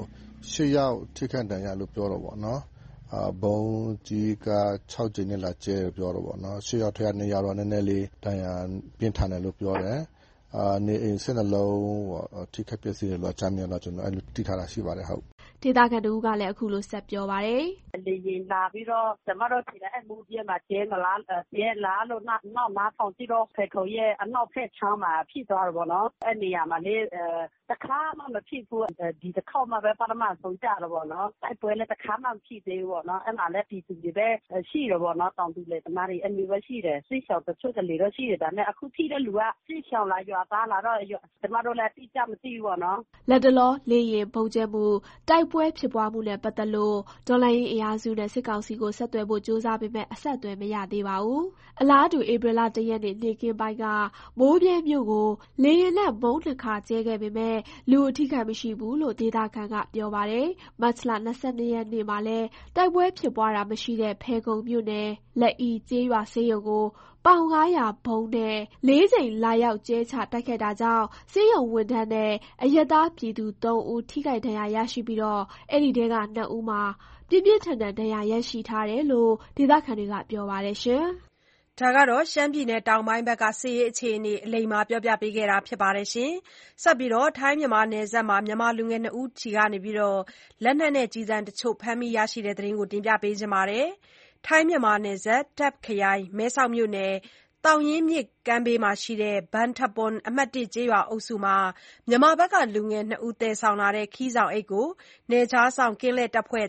10 ယောက်ထိခိုက်ဒဏ်ရာလို့ပြောတော့ပေါ့နော်။ဘုံကြီးက6 ကြိမ်နဲ့လာကျဲပြောတော့ပေါ့နော်10 ယောက်ထဲက2 ယောက်တော့နည်းနည်းလေးဒဏ်ရာပြင်းထန်တယ်လို့ပြောတယ်။နေအိမ်12 လုံးထိခိုက်ပျက်စီးတယ်လို့ကြားနေတော့ကျွန်တော်အဲ့လိုတိထားတာရှိပါတယ်ဟုတ်ဒေသခံတို့ကလည်းအခုလိုဆက်ပြောပါတယ်လေရင်လာပြီးတော့ကျမတို့ဒီလည်းမိုးပြဲမှာကျဲမလားကျဲလားလို့နောက်နားထောင်ကြည့်တော့ဖက်ခုံရဲ့အနောက်ဖက်ချမ်းမှာဖြစ်သွားတယ်ပေါ့နော်အဲ့နေရာမှာလေတခါမှမဖြစ်ဘူးဒီတစ်ခေါက်မှပဲပထမဆုံးကြတော့ပေါ့နော်တိုက်ပွဲလည်းတခါမှမဖြစ်သေးဘူးပေါ့နော်အဲ့မှာလည်းပြည်သူတွေပဲရှိတယ်ပေါ့နော်တောင်သူလေတမားတွေအမျိုးပဲရှိတယ်စိတ်ရှောင်တချို့ကလေးတော့ရှိတယ်ဒါနဲ့အခုထိတဲ့လူကစိတ်ရှောင်လာရွာသားလာတော့ကျမတို့လည်းတိကျမသိဘူးပေါ့နော်လက်တလောလေရင်ပုံကျဲမှုတိုက်ပွဲဖြစ်ပွားမှုနဲ့ပတ်သက်လို့ဒေါ်လာရင်းအရာစုနဲ့စစ်ကောင်စီကိုဆက်သွယ်ဖို့ကြိုးစားပေမဲ့အဆက်အသွယ်မရသေးပါဘူး။အလားတူဧပြီလ1ရက်နေ့နေ့ကင်းပိုင်းကမိုးပြဲမြို့ကိုလေရင်နဲ့မုန်း2 ခါကျဲခဲ့ပေမဲ့လူအထိခိုက်မရှိဘူးလို့ဒေသခံကပြောပါတယ်။မတ်လ22ရက်နေ့မှာလည်းတိုက်ပွဲဖြစ်ပွားတာမရှိတဲ့ဖယ်ခုံမြို့နယ်လက်ဤကျေးရွာဆေးရုံကိုပေါင်900ဘုံနဲ့4 ကြိမ်လာရောက်ကျဲချတိုက်ခိုက်တာကြောင့်ဆေးရုံဝန်ထမ်းနဲ့အရက်သားပြည်သူ3 ဦးထိခိုက်ဒဏ်ရာရရှိပြီးအဲ့ဒီထဲက2 ဦးမှာပြင်းပြင်းထန်ထန်ဒဏ်ရာရရှိထားတယ်လို့ဒေသခံတွေကပြောပါတယ်ရှင်။ဒါကတော့ရှမ်းပြည်နယ်တောင်ပိုင်းဘက်ကစစ်ရေးအခြေအနေအလိမ္မာပြောပြပေးခဲ့တာဖြစ်ပါတယ်ရှင်။ဆက်ပြီးထိုင်းမြန်မာနယ်စပ်မှာမြန်မာလူငယ်2 ဦးချီကနေလက်နက်နဲ့ကျည်ဆံတချို့ဖမ်းမိရရှိတဲ့သတင်းကိုတင်ပြပေးချင်ပါတယ်။ထိုင်းမြန်မာနယ်စပ်တပ်ခရိုင်မဲဆောက်မြို့နယ်တောင်ရင်းမြစ်ကမ်းဘေးမှာရှိတဲ့ ဘန်ထပွန်အမှတ်1ကျေးရွာအုပ်စုမှာမြန်မာဘက်ကလူငယ်2 ဦးသယ်ဆောင်လာတဲ့ခီးဆောင်အိတ်ကိုနယ်ခြားစောင့်ကင်းလှည့်တပ်ဖွဲ့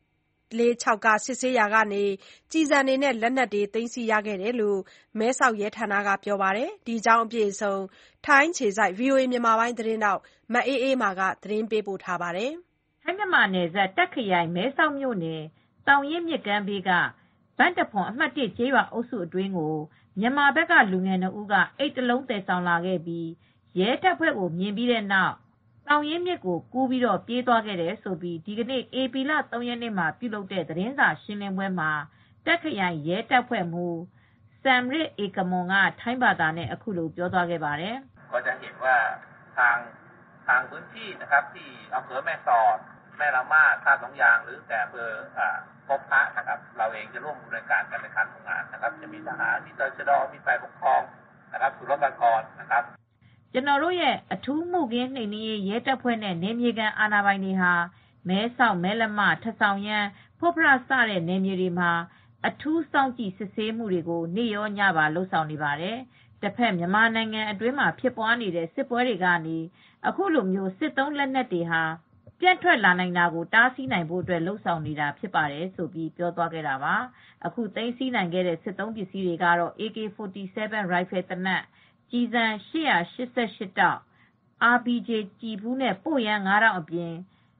346ကစစ်ဆေးရာကနေကျည်ဆံတွေနဲ့လက်နက်တွေသိမ်းဆည်းရခဲ့တယ်လို့မဲဆောက်ရဲဌာနကပြောပါတယ်။ဒီအကြောင်းအပြည့်အစုံထိုင်းခြေစိုက် VOA မြန်မာပိုင်းသတင်းတောက်မအေးအေးမာကသတင်းပေးပို့ထားပါတယ်။ထိုင်းမြန်မာနယ်စပ်တပ်ခရိုင်မဲဆောက်မြို့နယ်တောင်ရင်းမြစ်ကမ်းဘေးကဘန်တဖွန်အမှတ်1ကျေးရွာအုပ်စုအတွင်းကိုမြန်မာဘက်ကလူငယ်2 ဦးကအိတ်တလုံးသယ်ဆောင်လာခဲ့ပြီးရဲတပ်ဖွဲ့ကိုမြင်ပြီးတဲ့နောက်တောင်ရင်းမြစ်ကိုကူးပြီးပြေးသွားခဲ့တယ်လို့ဒီကနေ့ဧပြီလ3ရက်နေ့မှာပြုလုပ်တဲ့သတင်းစာရှင်းလင်းပွဲမှာတပ်ခရိုင်ရဲတပ်ဖွဲ့မှူးစမ်ရစ်ဧကမွန်ကထိုင်းဘာသာနဲ့အခုလိုပြောသွားခဲ့ပါတယ်။ก็จะเห็นว่าทางพื้นที่นะครับที่อำเภอแม่สอดแม่ละมาดท่าสองยางหรือแต่อำเภอพบพระนะครับเราเองจะร่วมบริการกันในการทำงานนะครับจะมีทหารมีตชดมีฝ่ายปกครองนะครับศุลกากรนะครับကျွန်တော်တို့ရဲ့အထူးမှုခင်းနှိမ်နင်းရေးရဲတပ်ဖွဲ့နဲ့နယ်မြေခံအာဏာပိုင်တွေဟာမဲဆောက်မဲလမထဆောင်ရန်ဖွတ်ဖရစတဲ့နယ်မြေတွေမှာအထူးစောင့်ကြည့်စစ်ဆေးမှုတွေကိုနေ့ရောညပါလှုပ်ဆောင်နေပါတယ်။တစ်ဖက်မြန်မာနိုင်ငံအတွင်းမှာဖြစ်ပွားနေတဲ့စစ်ပွဲတွေကနေအခုလိုမျိုးစစ်သုံးလက်နက်တွေဟာပြန့်ထွက်လာနိုင်တာကိုတားဆီးနိုင်ဖို့အတွက်လှုပ်ဆောင်နေတာဖြစ်ပါတယ်ဆိုပြီးပြောသွားခဲ့တာပါ။အခုသိမ်းဆည်းနိုင်ခဲ့တဲ့စစ်သုံးပစ္စည်းတွေကတော့ AK47 ရိုင်ဖယ်သေနတ်ကျည်ဆံ888တောက် RPG ကျည်ဖူးနဲ့ပို့ရန်9000အပြင်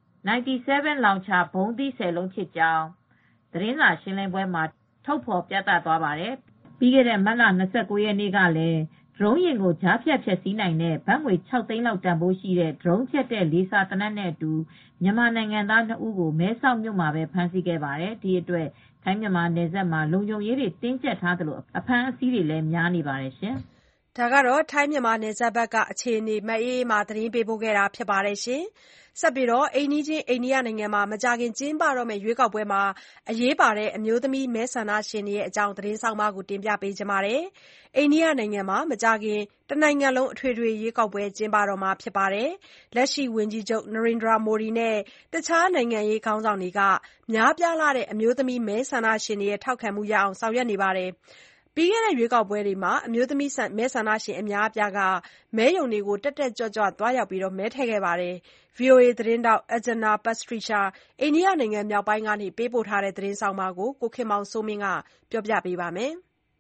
97လောင်ချာဘုံသီး10လုံးဖြစ်ကြောင်းသတင်းစာရှင်းလင်းပွဲမှာထုတ်ဖော်ပြသသွားပါတယ်။ပြီးခဲ့တဲ့မတ်လ29ရက်နေ့ကလည်းဒရုန်းယာဉ်ကိုကြားဖြတ်ဖျက်ဆီးနိုင်တဲ့ဘတ်ငွေ6သိန်းလောက်တန်ဖိုးရှိတဲ့ဒရုန်းဖျက်တဲ့လေဆာသေနတ်နဲ့အတူမြန်မာနိုင်ငံသား2ဦးကိုမဲဆောက်မြို့မှာပဲဖမ်းဆီးခဲ့ပါတယ်။ဒီအတွက်ထိုင်းမြန်မာနယ်စပ်မှာလုံခြုံရေးတွေတင်းကျပ်ထားသလိုအဖမ်းအဆီးတွေလည်းများနေပါတယ်ရှင်။ဒါကတော့ထိုင်းမြန်မာနယ်စပ်ဘက်ကအခြေအနေမအေးအေးမာသတင်းပေးပို့ခဲ့တာဖြစ်ပါတယ်ရှင်။ဆက်ပြီးအိမ်နီးချင်းအိန္ဒိယနိုင်ငံမှာမကြာခင်ကျင်းပတော့မယ့်ရွေးကောက်ပွဲမှာအရေးပါတဲ့အမျိုးသမီးမဲဆန္ဒရှင်တွေအကြောင်းသတင်းဆောင်မကိုတင်ပြပေးချင်ပါတယ်။အိန္ဒိယနိုင်ငံမှာမကြာခင်တနိုင်ငံလုံးအထွေထွေရွေးကောက်ပွဲကျင်းပတော့မှာဖြစ်ပါတယ်။လက်ရှိဝန်ကြီးချုပ် Narendra Modi နဲ့တခြားနိုင်ငံရေးခေါင်းဆောင်တွေကများပြားလှတဲ့အမျိုးသမီးမဲဆန္ဒရှင်တွေရဲ့ထောက်ခံမှုရအောင်ဆောင်ရွက်နေပါတယ်။ပြီးခဲ့တဲ့ရွေးကောက်ပွဲတွေမှာအမျိုးသမီးမဲဆန္ဒရှင်အများအပြားကမဲရုံတွေကိုတက်တက်ကြွကြွသွားရောက်မဲထည့်ခဲ့ပါတယ်။ VOA သတင်းထောက် Anjana Pasricha အိန္ဒိယနိုင်ငံမြောက်ပိုင်းကနေပေးပို့ထားတဲ့သတင်းဆောင်မကိုကိုခင်မောင်စိုးမင်းကပြောပြပေးပါမယ်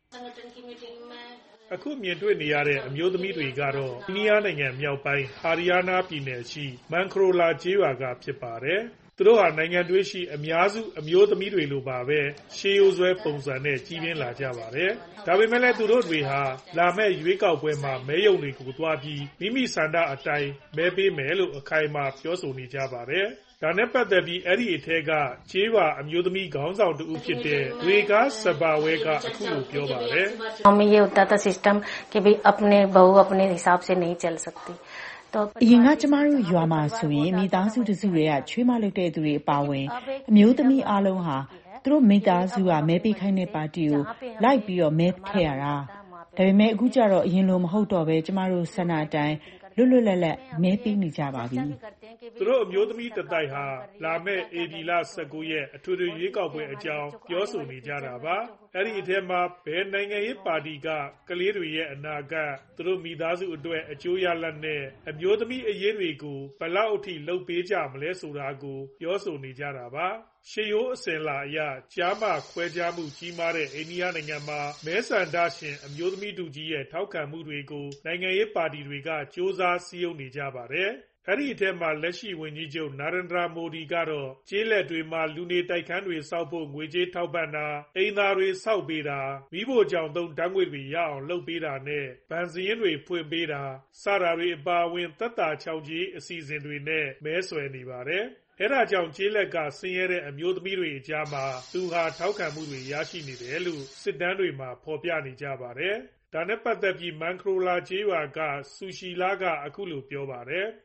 ။အခုမြင်တွေ့နေရတဲ့အမျိုးသမီးတွေကတော့အိန္ဒိယနိုင်ငံမြောက်ပိုင်းဟာရီယားနားပြည်နယ်ရှိမန်ခရိုလာကျေးရွာကဖြစ်ပါတယ်။သူတို့ဟာနိုင်ငံတွင်းရှိအများစုအမျိုးသမီးတွေလိုပါပဲရှေးရိုးစွဲပုံစံနဲ့ကြီးပြင်းလာကြပါတယ်။ဒါပေမဲ့လည်းသူတို့တွေဟာလာမယ့်ရွေးကောက်ပွဲမှာမဲရုံတွေကိုသွားပြီးမိမိဆန္ဒအတိုင်းမဲပေးမယ်လို့အခိုင်အမာပြောဆိုနေကြပါတယ်။ဒါနဲ့ပတ်သက်ပြီးအဲ့ဒီအထက်ကကျေးရွာအမျိုးသမီးခေါင်းဆောင်တူဖြစ်တဲ့ရေကားစဘာဝဲကအခုလိုပြောပါတယ်။ हमें ये होता था सिस्टम कि भाई अपने बहू अपने हिसाब से नहीं चल सकती အရင်ကကျမတို့ရွာမှာဆိုရင်မိသားစုတစုတွေကချွေးမလုပ်တဲ့သူတွေအပါအဝင်အမျိုးသမီးအားလုံးဟာသူတို့မိသားစုကမဲပေးခိုင်းတဲ့ပါတီကိုလိုက်ပြီးမဲထည့်ရတာဒါပေမဲ့အခုကျတော့အရင်လိုမဟုတ်တော့ပဲကျမတို့ဆန္ဒအတိုင်းလွတ်လွတ်လပ်လပ်မဲပေးနေကြပါပြီ။သူတို့အမျိုးသမီးတတိုက်ဟာလာမယ့်ဧပြီလ19ရက်အထွေထွေရွေးကောက်ပွဲအကြောင်းပြောဆိုနေကြတာပါ။အဲ့ဒီအထက်မှာဘယ်နိုင်ငံရေးပါတီကကလေးတွေရဲ့အနာဂတ်သူတို့မိသားစုအတွက်အကျိုးရလဒ်နဲ့အမျိုးသမီးအရေးတွေကိုဘယ်လောက်အထိလုပ်ပေးကြမလဲဆိုတာကိုပြောဆိုနေကြတာပါ။ရှေးရိုးအစဉ်လာအရကြားမခွဲခြားမှုကြီးမားတဲ့အိန္ဒိယနိုင်ငံမှာမဲဆန္ဒရှင်အမျိုးသမီးတူကြီးရဲ့ထောက်ခံမှုတွေကိုနိုင်ငံရေးပါတီတွေကစ조사စည်းရုံးနေကြပါတယ်။အဲ့ဒီအထက်မှာလက်ရှိဝန်ကြီးချုပ် Narendra Modi ကတော့ကျေးလက်တွေမှာလူနေတိုက်ခန်းတွေဆောက်ဖို့ငွေကြေးထောက်ပံ့တာအိမ်သာတွေဆောက်ပေးတာမိဖို့ကြောင့်သုံးဓာတ်ငွေတွေရအောင်လုပ်ပေးတာနဲ့ဗန်စင်းတွေဖွင့်ပေးတာစတာတွေအပါအဝင်သက်တာချောင်ကြီးအစီအစဉ်တွေနဲ့မဲဆွယ်နေပါတယ်။အဲ့ဒါကြောင့်ကျေးလက်ကဆင်းရဲတဲ့အမျိုးသမီးတွေအကြားမှာသူဟာထောက်ခံမှုတွေရရှိနေတယ်လို့စစ်တမ်းတွေမှာဖော်ပြနေကြပါတယ်။ဒါနဲ့ပတ်သက်ပြီးမန်ခရိုလာကျေးရွာကဆူရှီလာကအခုလိုပြောပါတယ်။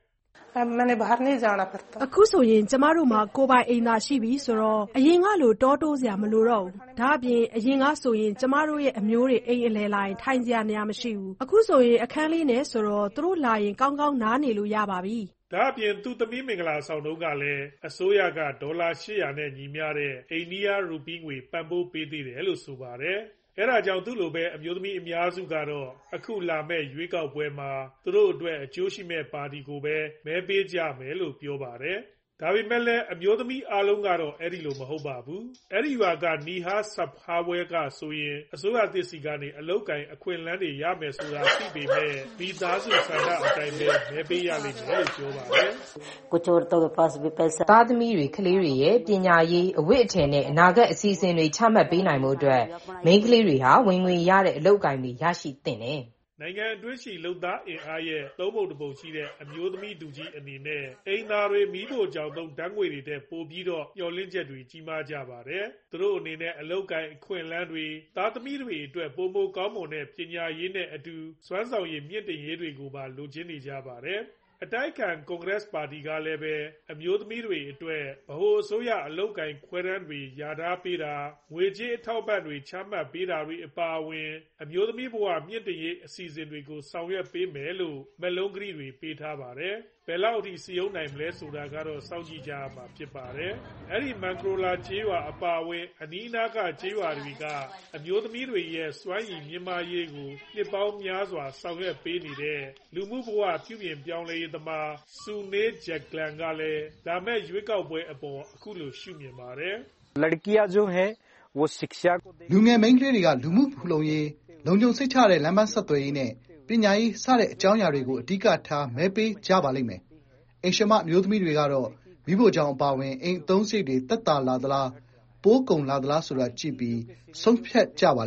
အခုဆိုရင်ကျမတို့မှာကိုယ်ပိုင်အိမ်သာရှိပြီဆိုတော့အရင်ကလိုတောတိုးစရာမလိုတော့ဘူး။ဒါ့အပြင်အရင်ကဆိုရင်ကျမတို့ရဲ့အမျိုးတွေအိမ်အလယ်လာရင်ထိုင်စရာနေရာမရှိဘူး။အခုဆိုရင်အခန်းလေးနဲ့ဆိုတော့သူတို့လာရင်ကောင်းကောင်းနားနေလို့ရပါပြီ။ဒါ့အပြင်သူသမီးမင်္ဂလာဆောင်တုန်းကလည်းအစိုးရကဒေါ်လာ800နဲ့ညီမျှတဲ့အိန္ဒိယရူပီးငွေပံ့ပိုးပေးသေးတယ်လို့ဆိုပါတယ်။အဲ့ဒါကြောင့်သူ့လိုပဲအမျိုးသမီးအများစုကတော့အခုလာမယ့်ရွေးကောက်ပွဲမှာသူတို့အတွက်အကျိုးရှိမဲ့ပါတီကိုပဲမဲပေးကြမယ်လို့ပြောပါတယ်။ဒါပေမဲ့လည်းအမျိုးသမီးအားလုံးကတော့အဲ့ဒီလိုမဟုတ်ပါဘူး။အဲ့ဒီရွာကနီဟာဆပ်ဟာဝဲကဆိုရင်အစိုးရသစ်စီကနေအလုပ်ကိုင်အခွင့်အလမ်းတွေရမယ်ဆိုတာသိပေမဲ့မိသားစုဆန္ဒအတိုင်းပဲမဲပေးရလိမ့်မယ်လို့ပြောပါတယ်။သားသမီးတွေကလေးတွေရဲ့ပညာရေးအဝတ်အထည်နဲ့အနာဂတ်အစီအစဉ်တွေချမှတ်ပေးနိုင်မှုအတွက်မိန်းကလေးတွေဟာဝင်ငွေရတဲ့အလုပ်ကိုင်တွေရရှိသင့်တယ်။နိုင်ငံအတွင်းရှိလုပ်သားအင်အားရဲ့သုံးပုံတစ်ပုံရှိတဲ့အမျိုးသမီးတူကြီးအနေနဲ့အိမ်သာတွေမိဖို့ကြောင့်သုံးဓာတ်ငွေတွေတဲ့ပို့ပြီးတော့မျှော်လင့်ချက်တွေကြီးမားကြပါတယ်။သူတို့အနေနဲ့အလုပ်ကိုင်အခွင့်အလမ်းတွေသားသမီးတွေအတွက်ပိုမိုကောင်းမွန်တဲ့ပညာရေးနဲ့အတူစွမ်းဆောင်ရည်မြင့်တင်ရေးတွေကိုပါလိုချင်နေကြပါတယ်။အတိုက်ခံကွန်ဂရက်ပါတီကလည်းပဲအမျိုးသမီးတွေအတွက်ဗဟိုအစိုးရအလုပ်ကိုင်ခွဲတမ်းတွေယာထားပေးတာငွေကြေးအထောက်ပံ့တွေချမှတ်ပေးတာတွေအပါအဝင်အမျိုးသမီးဘဝမြင့်တင်ရေးအစီအစဉ်တွေကိုဆောင်ရွက်ပေးမယ်လို့မက်လုံးကတိတွေပေးထားပါတယ်။ဘယ်လောက်အထိစီရင်နိုင်မလဲဆိုတာကတော့စောင့်ကြည့်ကြရမှာဖြစ်ပါတယ်။အဲ့ဒီမန်ခရိုလာကျေးရွာအပါအဝင်အနီးအနားကကျေးရွာတွေကအမျိုးသမီးတွေရဲ့စွမ်းရည်မြင့်မားရေးကိုနှစ်ပေါင်းများစွာဆောင်ရွက်ပေးနေတဲ့လူမှုဘဝပြုပြင်ပြောင်းလဲရေးသမားဆူနေဂျက်ကလန်ကလည်းဒါမဲ့ရွေးကောက်ပွဲအပေါ်အခုလိုရှုမြင်ပါတယ်။ लड़कियां जो है वो शिक्षा को လူငယ်မိန်းကလေးတွေကလူမှုဖူလုံရေးလုံခြုံစိတ်ချတဲ့လမ်းပန်းဆက်သွယ်ရေးနဲ့ပညာရေးစတဲ့အကြောင်းအရာတွေကိုအဓိကထားမဲပေးကြပါလိမ့်မယ်။အိမ်ရှင်မအမျိုးသမီးတွေကတော့မိဖို့ကြောင့်အပါဝင်အိမ်အသုံးစရိတ်တွေသက်သာလာသလားပိုးကုန်လာသလားဆိုတာကြည့်ပြီးဆုံးဖြတ်ကြပါလိမ့်မယ်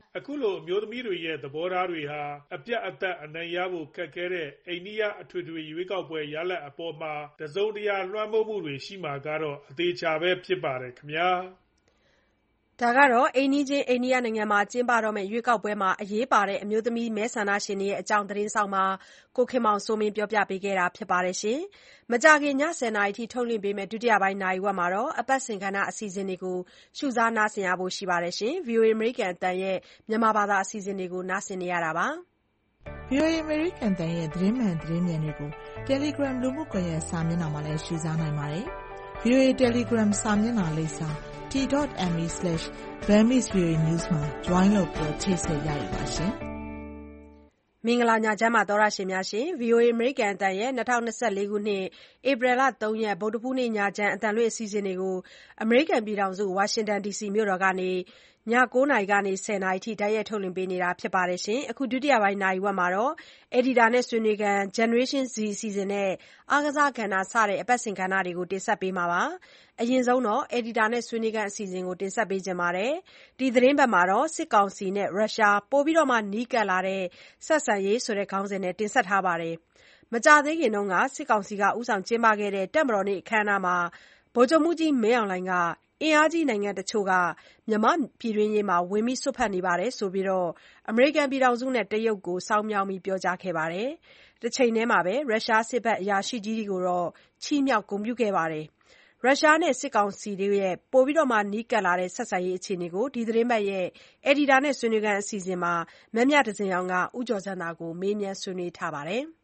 အခုလိုအမျိုးသမီးတွေရဲ့သဘောထားတွေဟာအပြတ်အသတ်အနိုင်ရဖို့ခက်ခဲတဲ့အိန္ဒိယအထွေထွေရွေးကောက်ပွဲရလဒ်အပေါ်မှာတစုံတရာလွှမ်းမိုးမှုတွေရှိမှာကတော့အသေးချာပဲဖြစ်ပါတယ်ခင်ဗျာဒါကတော့အိန္ဒိချင်းအိန္ဒိယနိုင်ငံမှာကျင်းပတော့မယ့်ရွေးကောက်ပွဲမှာအရေးပါတဲ့အမျိုးသမီးမဲဆန္ဒရှင်တွေရဲ့အကြောင်းသတင်းဆောင်မှာကိုခင်မောင်စိုးမင်းပြောပြပေးခဲ့တာဖြစ်ပါတယ်။မကြာခင်ည10:00နာရီထိထုတ်လွှင့်ပေးမယ့်ဒုတိယပိုင်းနာရီဝက်မှာတော့အပတ်စဉ်ကဏ္ဍအစီအစဉ်တွေကိုရှုစားနားဆင်ရဖို့ရှိပါတယ်။ VOA အမေရိကန်အသံရဲ့မြန်မာဘာသာအစီအစဉ်တွေကိုနားဆင်နေရတာပါ။ VOA အမေရိကန်အသံရဲ့သတင်းမှန်သတင်းမြန်တွေကို Telegram လူမှုကွန်ရက်စာမျက်နှာမှာလည်းရှုစားနိုင်ပါတယ်။ VOA Telegram စာမျက်နှာလိပ်စာt.me/Burmese VOA News မှာ join လုပ်ပြီးချိတ်ဆက်ရရပါရှင်။မင်္ဂလာညချမ်းပါသောတရှင်များရှင်။ VOA အမေရိကန်အသံရဲ့2024ခုနှစ်ဧပြီလ3ရက်ဗုဒ္ဓဟူးနေ့ညချမ်းအသံလွှင့်အစီအစဉ်တွေကိုအမေရိကန်ပြည်ထောင်စုဝါရှင်တန် DC မြို့တော်ကနေည9:00နာရီကနေ10:00နာရီထိတိုက်ရိုက်ထုတ်လွှင့်ပေးနေတာဖြစ်ပါတယ်။အခုဒုတိယပိုင်းနာရီဝက်မှာတော့အယ်ဒီတာနဲ့ဆွေးနွေးခန်း Generation Z အစီအစဉ်နဲ့အားကစားကဏ္ဍစတဲ့အပတ်စဉ်ကဏ္ဍတွေကိုတင်ဆက်ပေးမှာပါ။အရင်ဆုံးတော့အယ်ဒီတာနဲ့ဆွေးနွေးခန်းအစီအစဉ်ကိုတင်ဆက်ပေးချင်ပါတယ်။ဒီသတင်းပတ်မှာတော့စစ်ကောင်စီနဲ့ရုရှားပိုပြီးတော့မှနီးကပ်လာတဲ့ဆက်ဆံရေးဆိုတဲ့ခေါင်းစဉ်နဲ့တင်ဆက်ထားပါတယ်။မကြာသေးခင်တုန်းကစစ်ကောင်စီကဦးဆောင်ကျင်းပခဲ့တဲ့တပ်မတော်နေ့အခမ်းအနားမှာဗိုလ်ချုပ်မှူးကြီးမင်းအောင်လှိုင်ကအင်အားကြီးနိုင်ငံတချို့ကမြန်မာပြည်တွင်းရေးမှာဝင်ပြီးစွက်ဖက်နေပါတယ်ဆိုပြီးအမေရိကန်ပြည်ထောင်စုနဲ့တရုတ်ကိုစောင်းမြောင်းပြီးပြောကြားခဲ့ပါတယ်။တချိန်တည်းမှာပဲရုရှားစစ်ဘက်အရာရှိကြီးတွေကိုတော့ချီးမြှောက်ဂုဏ်ပြုခဲ့ပါတယ်။ရုရှားနဲ့စစ်ကောင်စီတို့ရဲ့ပိုပြီးတော့မှနီးကပ်လာတဲ့ဆက်ဆံရေးအခြေအနေကိုဒီသတင်းပတ်ရဲ့အယ်ဒီတာနဲ့ဆွေးနွေးခန်းအစီအစဉ်မှာမမြတစင်အောင်ကဦးကျော်စံသာကိုမေးမြန်းဆွေးနွေးထားပါတယ်။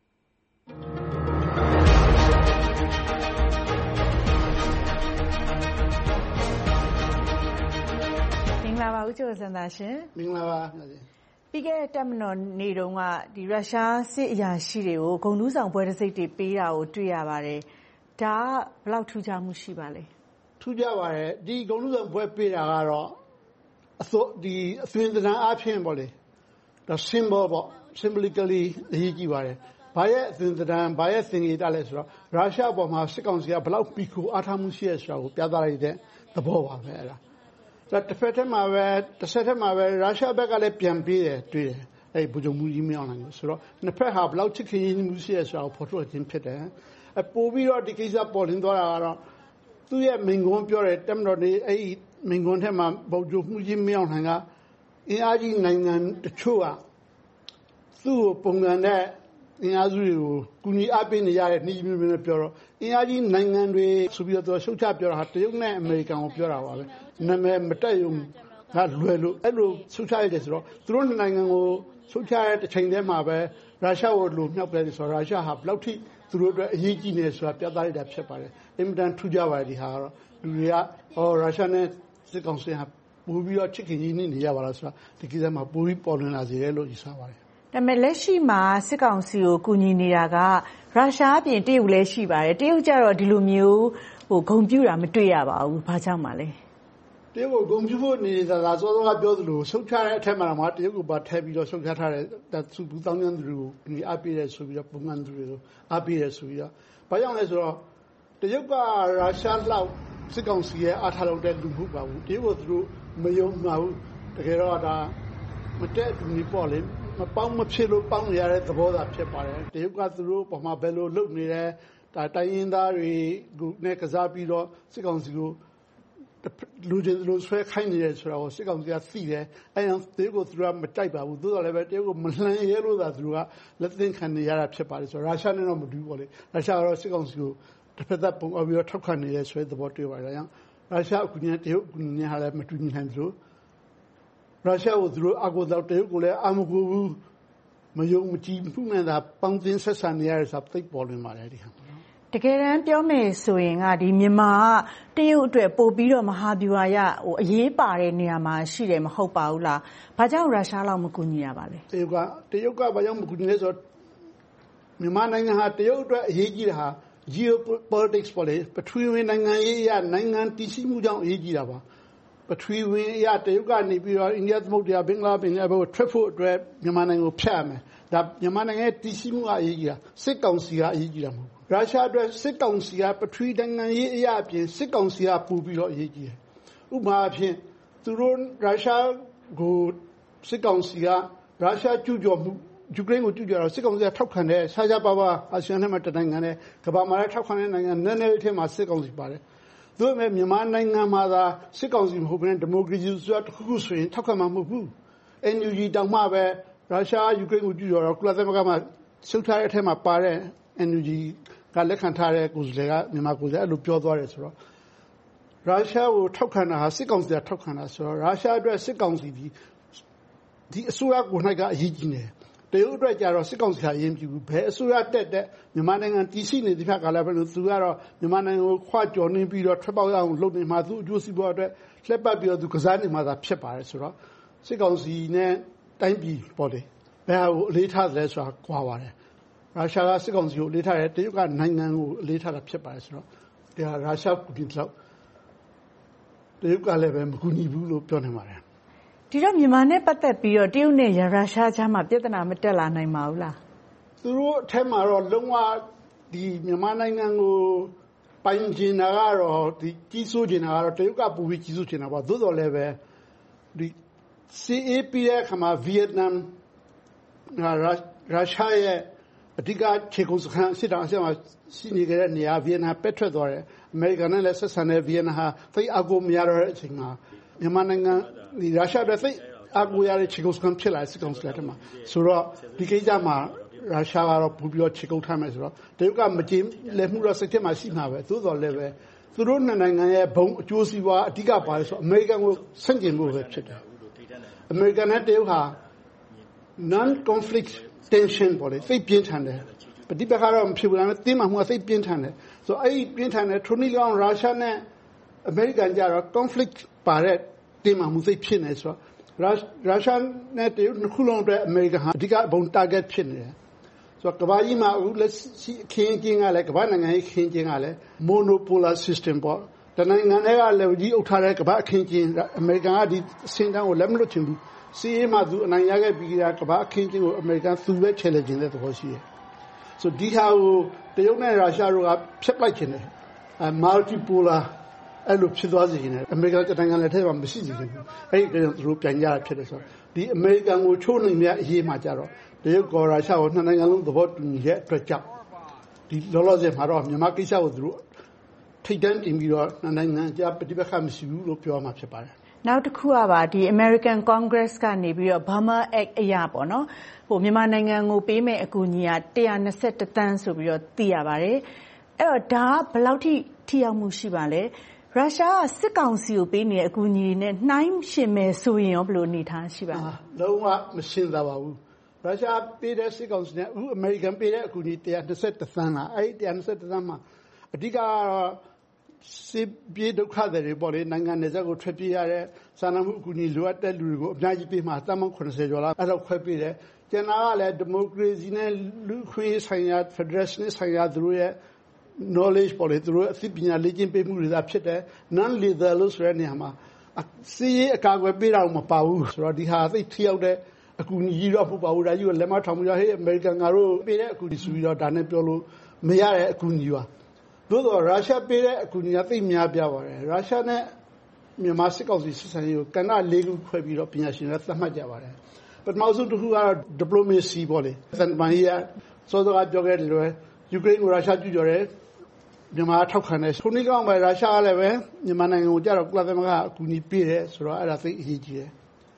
မင်္ဂလာပါဦးကျော်စံသာရှင်မင်္ဂလာပါပြီးခဲ့တဲ့တပ်မတော်နေ့တုန်းကဒီရုရှားစစ်အရာရှိတွေကိုဂုဏ်ထူးဆောင်ပွဲတစ်စိတ်တွေပေးတာကိုတွေ့ရပါတယ်ဒါကဘယ်လောက်ထူးခြားမှုရှိပါလဲထူးခြားပါတယ်ဒီဂုဏ်ထူးဆောင်ပွဲပေးတာကတော့ဒီအသွင်သဏ္ဍာန်အဖြစ်ပေါ့လေဒါ symbol ပေါ့ symbolically အရေးကြီးပါတယ်ဘာရဲ့အသွင်သဏ္ဍာန်ဘာရဲ့သင်္ကေတလဲဆိုတော့ရုရှားပေါ်မှာစစ်ကောင်စီကဘယ်လောက်ပီကူအားထားမှုရှိရဆိုတာကိုပြသလိုက်တဲ့သဘောပါပဲအဲ့ဒါတစ်ဖက်ထက်မှာပဲတစ်ဆက်ထက်မှာပဲရုရှားဘက်ကလည်းပြန်ပေးတယ်တွေ့တယ်အဲ့ဗိုလ်ချုပ်မှူးကြီးမင်းအောင်လှိုင်ကိုဆိုတော့နှစ်ဖက်ဟာဘယ်လောက်ချစ်ခင်ရင်းနှီးမှုရှိရဆိုတာကိုဖော်ထုတ်ခြင်းဖြစ်တယ်ပို့ပြီးတော့ဒီကိစ္စပေါ်လင်းသွားတာကတော့သူ့ရဲ့မိန့်ခွန်းပြောတဲ့တပ်မတော်နေအဲ့မိန့်ခွန်းထဲမှာဗိုလ်ချုပ်မှူးကြီးမင်းအောင်လှိုင်ကအင်အားကြီးနိုင်ငံတချို့ကသူ့ကိုပုံစံနဲ့အင်အားစုတွေကိုကူညီအားပေးနေရတဲ့နှီးမျိုးမျိုးပြောတော့အင်အားကြီးနိုင်ငံတွေဆိုပြီးတော့ရှုတ်ချပြောတာဟာတရုတ်နဲ့အမေရိကန်ကိုပြောတာပါပဲနာမည်မတက်ရုံကလွယ်လို့အဲ့လိုရှုတ်ချရတယ်ဆိုတော့သူတို့နိုင်ငံကိုရှုတ်ချရတဲ့တစ်ချိန်တည်းမှာပဲရုရှားကိုလိုမြောက်တယ်ဆိုတော့ရုရှားဟာဘယ်လောက်ထိသူတို့အတွက်အရေးကြီးနေဆိုတာပြသလိုက်တာဖြစ်ပါတယ်အင်မတန်ထူးခြားပါတယ်ဒီဟာကတော့လူတွေကရုရှားနဲ့စစ်ကောင်စီဟာပိုပြီးတော့ချစ်ခင်ရင်းနှီးနေရပါလားဆိုတာဒီကိစ္စမှာပိုပြီးပေါ်လွင်လာစေတယ်လို့ယူဆပါတယ်ဒါပေမဲ့လက်ရှိမှာစစ်ကောင်စီကိုကူညီနေတာကရုရှားအပြင်တရုတ်လည်းရှိပါတယ်တရုတ်ကြတော့ဒီလိုမျိုးဂုံပြူတာမတွေ့ရပါဘူးဘာကြောင့်မှလဲတရုတ်ကိုဂုံပြူဖို့နေတာလားစောစောကပြောသလိုရှုတ်ချတဲ့အထက်မှာတော့တရုတ်ကိုပါထည့်ပြီးတော့ရှုတ်ချထားတဲ့သူပူတောင်းတဲ့သူတွေကိုဒီအားပေးတယ်ဆိုပြီးတော့ပုံမှန်သူတွေကိုအားပေးတယ်ဆိုပြီးတော့ဘာကြောင့်လဲဆိုတော့တရုတ်ကရုရှားလောက်စစ်ကောင်စီရဲ့အားထားလုပ်တဲ့လူမှုပါဘူးတရုတ်ကိုသူတို့မယုံပါဘူးတကယ်တော့ဒါမတက်တူနေပေါ့လေမပေါင်းမဖြစ်လို့ပေါင်းရတဲ့သဘောသာဖြစ်ပါတယ်တရုတ်ကသူတို့ပေါ်မှာဘယ်လိုလုပ်နေလဲဒါတိုင်းရင်းသားတွေကိုနဲ့ကစားပြီးတော့စစ်ကောင်စီကိုလူချင်းလူဆွဲခိုင်းနေတယ်ဆိုတော့စစ်ကောင်စီကသိတယ်အဲဒါတရုတ်ကိုသူတို့ကမတိုက်ပါဘူးသို့တော်လည်းပဲတရုတ်ကိုမလှန်ရဲလို့သာသူတို့ကလက်သင့်ခံနေရတာဖြစ်ပါတယ်ဆိုတော့ရုရှားနဲ့တော့မတူဘူးပေါ့လေရုရှားကတော့စစ်ကောင်စီကိုတစ်ဖက်သက်ပုံအော်ပြီးတော့ထောက်ခံနေရဲဆိုတဲ့သဘောတွေ့ပါတယ်ဒါကြောင့်ရုရှားအကူအညီတရုတ်အကူအညီဟာလည်းမတူညီနိုင်သလိုရုရှားကိုသူတို့အကူတော့တရုတ်ကိုလည်းအမကူဘူးမယုံမကြည်မှုနဲ့သာပေါင်းသင်းဆက်ဆံနေရတဲ့ဆိုသိပေါ်လွင်ပါတယ်ဒီဟာတကယ်တမ်းပြောမယ်ဆိုရင်ကဒီမြန်မာကတရုတ်အတွက်ပို့ပြီးတော့မဟာဗျူဟာရအရေးပါတဲ့နေရာမှာရှိတယ်မဟုတ်ပါဘူးလားဘာကြောင့်ရုရှားလောက်မကူညီရပါလဲတရုတ်ကဘာကြောင့်မကူညီလဲဆိုတော့မြန်မာနိုင်ငံဟာတရုတ်အတွက်အရေးကြီးတာဟာ geopolitics ပေါ့လေပထဝီဝင်နိုင်ငံရေးအရနိုင်ငံတည်ရှိမှုကြောင့်အရေးကြီးတာပါပထဝီဝင်အရတရုတ်ကနေပြီးတော့အိန္ဒိယသမုဒ္ဒရာဘင်္ဂလားပင်လယ်ဘက်ကိုထွက်ဖို့အတွက်မြန်မာနိုင်ငံကိုဖျက်ရမယ်ဒါမြန်မာနိုင်ငံရဲ့တည်ရှိမှုကအရေးကြီးတာစစ်ကောင်စီကအရေးကြီးတာမဟုတ်ဘူးရုရှားအတွက်စစ်ကောင်စီကပထဝီနိုင်ငံရေးအရအပြင်စစ်ကောင်စီကပူပြီးတော့အရေးကြီးတယ်ဥပမာအဖြစ်သူတို့ရုရှားကိုစစ်ကောင်စီကရုရှားကျူးကျော်မှုယူကရိန်းကိုကျူးကျော်တော့စစ်ကောင်စီကထောက်ခံတဲ့ရှားရှားပါးပါးအာဆီယံထဲမှာတနိုင်ငံနဲ့ကမ္ဘာမှာလည်းထောက်ခံတဲ့နိုင်ငံနည်းနည်းလေးထဲမှာစစ်ကောင်စီပါတယ်။သို့ပေမဲ့မြန်မာနိုင်ငံမှာသာစစ်ကောင်စီမဟုတ်ဘဲဒီမိုကရေစီဆိုတာတစ်ခုခုဆိုရင်ထောက်ခံမှာမဟုတ်ဘူး။ NUG တောင်မှပဲရုရှားယူကရိန်းကိုကျူးကျော်တော့ကုလသမဂ္ဂမှာရှုတ်ထားတဲ့အထက်မှာပါတဲ့ NUG ကလက်ခံထားတဲ့ကိုယ်စားလှယ်ကမြန်မာကိုယ်စားလှယ်အဲ့လိုပြောသွားတယ်ဆိုတော့ရုရှားကိုထောက်ခံတာဟာစစ်ကောင်စီကထောက်ခံတာဆိုတော့ရုရှားအတွက်စစ်ကောင်စီဒီအစိုးရကို၌ကအရေးကြီးနေတယ်တရုတ်အတွက်ကြတော့စစ်ကောင်စီဟာအရင်ပြဘူးဘယ်အစိုးရတက်မြန်မာနိုင်ငံတည်ရှိနေတဲ့ဖက်ကလည်းပဲလို့သူကတော့မြန်မာနိုင်ငံကိုခွာကျော်နေပြီးတော့ထွက်ပေါက်ရအောင်လုပ်နေမှသူအကျိုးစီးပွားအတွက်လှက်ပတ်ပြီးတော့သူကစားနေမှသာဖြစ်ပါတယ်ဆိုတော့စစ်ကောင်စီနဲ့တိုင်းပြည်ပေါ့လေဘယ်ဟာကိုအလေးထားတယ်ဆိုတာကွာပါတယ်ရုရှားကစစ်ကောင်စီကိုအလေးထားတယ်တရုတ်ကနိုင်ငံကိုအလေးထားတာဖြစ်ပါတယ်ဆိုတော့ဒါရုရှားပူတင်တော့တရုတ်ကလည်းပဲမကူညီဘူးလို့ပြောနေပါတယ်ဒီတော့မြန်မာနဲ့ပတ်သက်ပြီးတော့တရုတ်နဲ့ရုရှားကြားမှာပြဿနာမတက်လာနိုင်ပါဘူးလားသူတို့အထက်မှာတော့လုံးဝဒီမြန်မာနိုင်ငံကိုပိုင်ကျင်တာကတော့ဒီကြီးစိုးကျင်တာကတော့တရုတ်ကပူပြီးကြီးစိုးကျင်တာပေါ့သို့တော်လည်းပဲဒီ CAP ရဲ့ခါမှာဗီယက်နမ်ရုရှားရဲ့အဓိကခြေကုပ်စခန်းစစ်တောင်အဆင့်မှာရှိနေကြတဲ့နေရာဗီယက်နမ်ပက်ထွက်သွားတယ်အမေရိကန်နဲ့လည်းဆက်ဆံတဲ့ဗီယက်နမ်ဟာသိအကူမရတော့တဲ့အချိန်မှာမြန်မာနိုင်ငံဒီရုရှားတွေသိအကူရတဲ့ခြေကုပ်စခန်းဖြစ်လာစစ်ကောင်စီလက်ထက်မှာဆိုတော့ဒီကိစ္စမှာရုရှားကတော့ပူပြီးတော့ခြေကုပ်ထားမယ်ဆိုတော့တရုတ်ကမကြည်လက်မှုတော့စိတ်ထဲမှာရှိမှာပဲသို့တော်လည်းပဲသူတို့နှစ်နိုင်ငံရဲ့ဘုံအကျိုးစီးပွားအဓိကပါလဲဆိုအမေရိကန်ကိုဆန့်ကျင်ဖို့ပဲဖြစ်တယ်အမေရိကန်နဲ့တရုတ်ဟာ non conflict tension ပေါ်လေသိပြင်းထန်တယ်ပဋိပက္ခတော့မဖြစ်ဘူးဒါပေမဲ့တင်းမာမှုကသိပြင်းထန်တယ်ဆိုတော့အဲ့ဒီပြင်းထန်တဲ့ထိုနည်းလောင်းရုရှားနဲ့အမေရိကန်ကြတော့ conflict ပါတဲ့တင်းမာမှုသိဖြစ်နေဆိုတော့ရုရှားနဲ့တရုတ်နှစ်ခုလုံးအတွက်အမေရိကန်ဟာအဓိကဘုံ target ဖြစ်နေတယ်ဆိုတော့ကမ္ဘာကြီးမှာအခုလက်ရှိအခင်းအကျင်းကလည်းကမ္ဘာနိုင်ငံရေးအခင်းအကျင်းကလည်း monopolar system ပေါ့တနိုင်ငံတွေကလည်းကြီးအုပ်ထားတဲ့ကမ္ဘာအခင်းအကျင်းအမေရိကန်ကဒီအဆင့်တန်းကိုလက်မလွတ်ချင်ဘူးစီးရေးမှာသူအနိုင်ရခဲ့ပြီးကြကမ္ဘာအခင်းအကျင်းကိုအမေရိကန်သူပဲချဲ့လက်ခြင်းတဲ့သဘောရှိတယ်ဆိုဒီဟာကိုတရုတ်နဲ့ရုရှားတို့ကဖျက်လိုက်ခြင်းတယ်multipolar အဲ့လိုဖြစ်သွားစေခြင်းတယ်အမေရိကန်နိုင်ငံလည်းထဲမှာမရှိစေခြင်းဘူးအဲ့ဒီကြောင့်သူတို့ပြန်ကြတာဖြစ်တယ်ဆိုတော့ဒီအမေရိကန်ကိုချိုးနှိမ်တဲ့အရေးမှာကြတော့တရုတ်ကရုရှားကိုနှစ်နိုင်ငံလုံးသဘောတူညီတဲ့အတွက်ကြောင့်ဒီလောလောဆယ်မှာတော့မြန်မာကိစ္စကိုသူတို့ထိတ်တန့်တင်ပြီးတော့နှစ်နိုင်ငံကြားပဋိပက္ခမရှိဘူးလို့ပြောမှာဖြစ်ပါတယ်နောက်တစ်ခုကပါဒီ American Congress ကနေပြီးတော့ Burma Act အရာပေါ့နော်မြန်မာနိုင်ငံကိုပေးမဲ့အကူအညီက121သန်းဆိုပြီးတော့သိရပါတယ်အဲ့တော့ဒါကဘယ်လောက်ထိရောက်မှုရှိပါလဲရုရှားကစစ်ကောင်စီကိုပေးနေတဲ့အကူအညီတွေနဲ့နှိုင်းယှဉ်မယ်ဆိုရင်ရောဘယ်လိုအနေထားရှိပါလဲလုံးဝမရှင်းသာပါဘူးရုရှားပေးတဲ့စစ်ကောင်စီနဲ့အခုအမေရိကန်ပေးတဲ့အကူအညီ121သန်းလားအဲ့ဒီ121သန်းမှာအဓိကစစ်ပြေးဒုက္ခတွေပေါ့လေနိုင်ငံနယ်စပ်ကိုထွက်ပြေးရတဲ့စာနာမှုအကူအညီလိုအပ်တဲ့လူတွေကိုအများကြီးပေးမှာတမန်80ကျော်လားအဲ့တော့ခွဲပေးတယ်ကျန်တာကလည်းဒီမိုကရေစီနဲ့လူခွင့်ဆိုင်ရာ Federation ဆိုင်ရာသူတို့ရဲ့ knowledge ပေါ်လေသူတို့အသိပညာလေ့ကျင့်ပေးမှုတွေသာဖြစ်တယ် non lethal လို့ဆိုတဲ့နေရာမှာစီးရေးအကာအကွယ်ပေးတာမပါဘူးဆိုတော့ဒီဟာသိထိရောက်တဲ့အကူအညီကြီးတော့မဟုတ်ပါဘူးဒါကြီးကိုလက်မထောင်ပြီးတော့ဟေးအမေရိကန်ကတော့ပေးတဲ့အကူအညီဆိုပြီးတော့ဒါနဲ့ပြောလို့မရတဲ့အကူအညီပါသို့တော့ရုရှားပေးတဲ့အကူအညီကသိများပြပါတယ်ရုရှားနဲ့မြန်မာစစ်ကောင်စီစစ်ဆင်ရေးကိုကဏ္ဍ၄ခုခွဲပြီးတော့ပညာရှင်တွေသတ်မှတ်ကြပါတယ်ပထမဆုံးတစ်ခုကတော့ diplomacy ပေါ့လေသံတမန်ရေးစောစောကပြောခဲ့တယ်လို့ယူကရိန်းကိုရုရှားကျူးကျော်တယ်မြန်မာထောက်ခံတယ်ထိုနည်းကောင်းပဲရုရှားကလည်းပဲမြန်မာနိုင်ငံကိုကြတော့ကုလသမဂ္ဂအကူအညီပေးတယ်ဆိုတော့အဲ့ဒါသိအရေးကြီးတယ်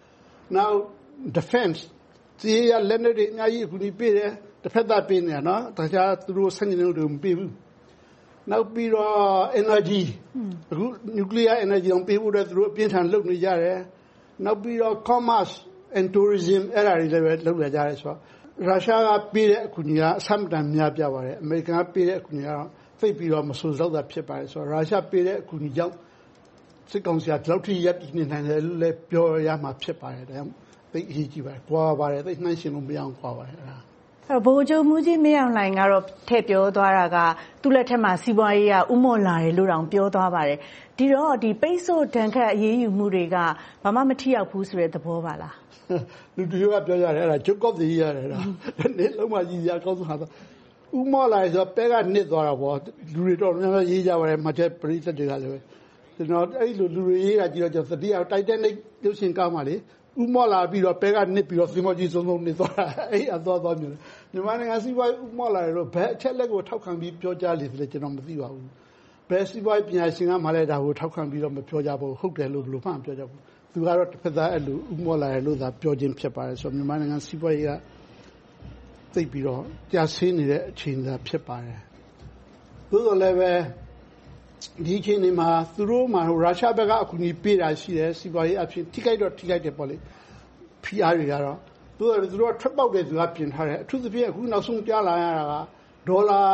now defense ဒီရလက်နက်တွေအများကြီးအကူအညီပေးတယ်တစ်ဖက်သားပေးနေတာနော်တခြားသူတို့ဆန့်ကျင်လို့မပေးဘူးနောက်ပြီးတော့ energy အခု nuclear energy အောင်ပေးဖို့အတွက်သူတို့အပြင်းထန်လုပ်နေကြတယ်နောက်ပြီးတော့ commerce and tourism အဲ့ဒါတွေလည်းပဲလုပ်လာကြတယ်ဆိုတော့ရုရှားကပေးတဲ့အကူအညီကအဆမတန်များပြပါတယ်အမေရိကန်ကပေးတဲ့အကူအညီကတော့သိပြီးတော့မဆိုးတော့တာဖြစ်ပါတယ်ဆိုတော့ရုရှားပေးတဲ့အကူအညီကြောင့်စစ်ကောင်စီကဒီလောက်ထိရပ်တည်နေနိုင်တယ်လို့လည်းပြောရမှာဖြစ်ပါတယ်ဒါကြောင့်သိအရေးကြီးပါတယ်ကွာပါတယ်သိနှိုင်းရှင်လို့မရအောင်ကွာပါတယ်အဲ့ဒါဗိုလ်ချုပ်မှူးကြီးမင်းအောင်လှိုင်ကတော့ထည့်ပြောသွားတာကသူ့လက်ထက်မှာစီးပွားရေးကဥမော့လာတယ်လို့တောင်ပြောသွားပါတယ်ဒီတော့ဒီပိတ်ဆို့ဒဏ်ခတ်အရေးယူမှုတွေကဘာမှမထိရောက်ဘူးဆိုတဲ့သဘောပါလားလူတွေကပြောကြတယ်အဲ့ဒါကျုပ်ကောက်တည်ရတယ်ဒါနေလုံးဝကြီးရကောင်းဆုံးဟာဥမော့လာဆိုပဲကနစ်သွားတာပေါ့လူတွေတော့များများရေးကြပါတယ်မှတ်ချက်ပရိသတ်တွေကလည်းကျွန်တော်အဲ့လိုလူတွေရေးတာကြည့်တော့ကျွန်တော်သတိအောင် Titanic ရုပ်ရှင်ကားမှာလေဥမော့လာပြီးတော့ပဲကနစ်ပြီးတော့သင်္ဘောကြီးစုံစုံနေသွားတာအဲ့အသွားမျိုးမြန်မာနိုင်ငံစီးပွားရေးဥမော့လာတယ်လို့ဘယ်အချက်လက်ကိုထောက်ခံပြီးပြောကြားလေလဲကျွန်တော်မသိပါဘူးဘယ်စီးပွားရေးပညာရှင်ကမှလည်းဒါကိုထောက်ခံပြီးတော့မပြောကြဘူးဟုတ်တယ်လို့ဘယ်လိုမှမပြောကြဘူးသူကတော့တစ်ဖက်သားအဲ့လိုဥမော့လာတယ်လို့သာပြောခြင်းဖြစ်ပါတယ်ဆိုတော့မြန်မာနိုင်ငံစီးပွားရေးကသိပြီးတော့ကြာဆင်းနေတဲ့အခြေအနေသာဖြစ်ပါတယ်သို့တော်လည်းပဲဒီအချိန်မှာသူတို့မှာရုရှားဘက်ကအကူအညီပေးတာရှိတယ်စီးပွားရေးအဖြစ်ထိခိုက်တယ်ပေါ့လေ PR တွေကတော့သူတို့ထွက်ပေါက်တယ်သူကပြင်ထားတယ်အထူးသဖြင့်အခုနောက်ဆုံးကြားလာရတာကဒေါ်လာ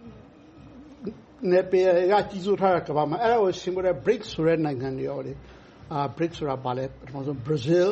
နဲ့ပေကကြီးစိုးထားတဲ့ကမ္ဘာမှာအဲ့ဒါကိုရှင်းပြတဲ့ BRICS ဆိုတဲ့နိုင်ငံတွေရောလေBRICS ဆိုတာပါလေပထမဆုံး Brazil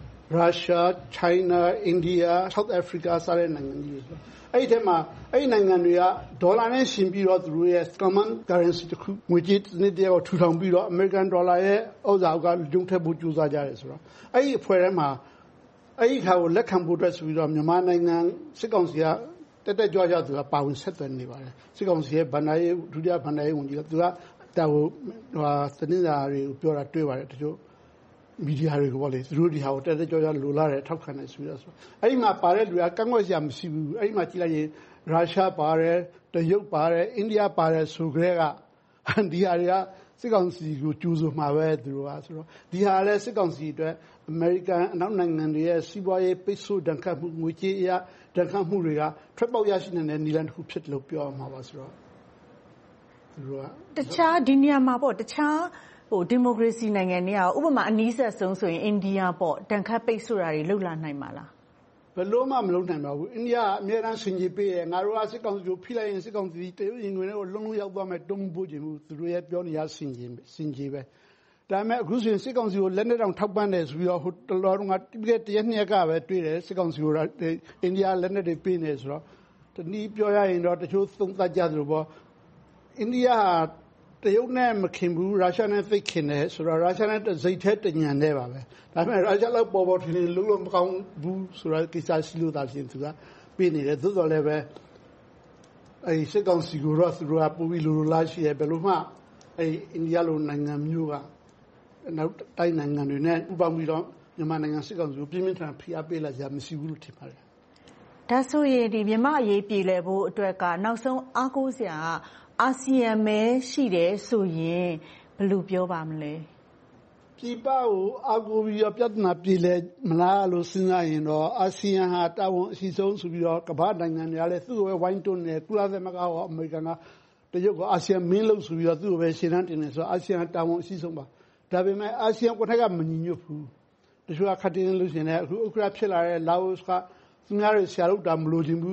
Russia China India South Africa စတဲ့နိုင်ငံကြီးတွေအဲ့ဒီထဲမှာအဲ့ဒီနိုင်ငံတွေကဒေါ်လာနဲ့ရှင်ပြီးတော့သူတို့ရဲ့ common currency တစ်ခုငွေကြေးစနစ်တွေကိုထူထောင်ပြီးတော့ American dollar ရဲ့ဥစ္စာကလုံထက်ဖို့ကြိုးစားကြတယ်ဆိုတော့အဲ့ဒီအဖွဲ့ထဲမှာအဲ့ဒီခါကိုလက်ခံဖို့အတွက်ဆိုပြီးတော့မြန်မာနိုင်ငံစစ်ကောင်စီကတက်ကြွသူကပါဝင်ဆက်သွယ်နေပါတယ်စစ်ကောင်စီရဲ့ဗန္ဒာရေးဒုတိယဗန္ဒာရေးဝန်ကြီးကသူကတာကိုသတင်စာတွေကိုပြောတာတွေ့ပါတယ်တချို့မီဒီယာတွေကိုပေါ့လေသူတို့ဒီဟာကိုတက်ကြွလိုလာတယ်ထောက်ခံတယ်ဆိုတော့အဲ့ဒီမှာပါတဲ့လူကကန့်ကွက်စရာမရှိဘူးအဲ့ဒီမှာကြည့်လိုက်ရင်ရုရှားပါတယ်တရုတ်ပါတယ်အိန္ဒိယပါတယ်ဆိုကြတဲ့ကဒီဟာတွေကစစ်ကောင်စီကိုကျူးဆိုမှာပဲသူတို့ကဆိုတော့ဒီဟာလည်းစစ်ကောင်စီအတွက်အမေရိကန်အနောက်နိုင်ငံတွေရဲ့စီးပွားရေးပိတ်ဆို့ဒဏ်ခတ်မှုငွေကြေးအရဒဏ်ခတ်မှုတွေကထွက်ပေါက်ရရှိနေတဲ့နည်းလမ်းတစ်ခုဖြစ်တယ်လို့ပြောမှာပါဆိုတော့သူတို့ကတခြားဒီနေရာမှာပေါ့တခြားဒီမိုကရေစီနိုင်ငံတွေကဥပမာအနည်းဆက်ဆုံးဆိုရင်အိန္ဒိယပေါ့ဒဏ်ခတ်ပိတ်ဆို့တာတွေလုပ်လာနိုင်မှာလားဘယ်လို့မှမလုပ်နိုင်ပါဘူးအိန္ဒိယအများအားဆင်ခြင်ပေးတယ်ငါတို့ကစစ်ကောင်စီကိုဖိလိုက်ရင်စစ်ကောင်စီတရုတ်ရင်တွေကိုလုံးရောက်သွားမယ်တုံးပို့ခြင်းမှုသူတို့ရဲ့ပြောနေရဆင်ခြင်ပဲဒါပေမဲ့အခုဆိုရင်စစ်ကောင်စီကိုလက်နက်တောင်ထောက်ပံ့တယ်ဆိုပြီးတော့ဟိုတလောကတိကျတရက်နှစ်ရက်ကပဲတွေ့တယ်စစ်ကောင်စီကိုအိန္ဒိယလက်နက်တွေပေးနေဆိုတော့တနည်းပြောရရင်တော့တချို့သုံးသပ်ကြသလိုပေါ့အိန္ဒိယတရုတ်နဲ့မခင်ဘူးရုရှားနဲ့သိခင်တယ်ဆိုတော့ရုရှားနဲ့စိတ်แท้တညံနေပါပဲဒါပေမဲ့ရုရှားလောက်ပေါ်ထင်းလုံးမကောင်းဘူးဆိုတော့ကိစ္စရှိလို့သာရှင်သူကပေးနေတယ်သို့တော်လည်းပဲအဲစစ်ကောင်စီကိုတော့သူတို့ကပို့ပြီးလိုလားရှိတယ်ဘယ်လိုမှအဲအိန္ဒိယလိုနိုင်ငံမျိုးကနောက်တိုင်းနိုင်ငံတွေနဲ့ဥပမာပြီးတော့မြန်မာနိုင်ငံစစ်ကောင်စီကိုပြင်းပြင်းထန်ထန်ဖိအားပေးလာကြမရှိဘူးလို့ထင်ပါတယ်ဒါဆိုရင်ဒီမြန်မာအရေးပြည်လဲဖို့အတွက်ကနောက်ဆုံးအားကိုးစရာအာဆီယံပဲရှိတယ်ဆိုရင်ဘယ်လိုပြောပါမလဲပြည်ပကိုအားကိုးပြီးတော့ပြဿနာပြည်လဲမလားလို့စဉ်းစားရင်တော့အာဆီယံဟာတာဝန်အရှိဆုံးဆိုပြီးတော့ကမ္ဘာနိုင်ငံတွေကလည်းသူ့ကိုပဲဝိုင်းတွန်းနေကုလသမဂ္ဂရောအမေရိကန်ကတရုတ်ကအာဆီယံမင်းလို့ဆိုပြီးတော့သူ့ကိုပဲရှင်းတန်းတင်နေဆိုတော့အာဆီယံတာဝန်အရှိဆုံးပါဒါပေမဲ့အာဆီယံကိုယ်ထက်ကမညီညွတ်ဘူးတချို့ကခတ်တင်းလို့ရှင်တယ်အခုဥက္ကဋ္ဌဖြစ်လာတဲ့လာအိုကသူများတွေဆရာလုပ်တာမလို့ခြင်းဘူး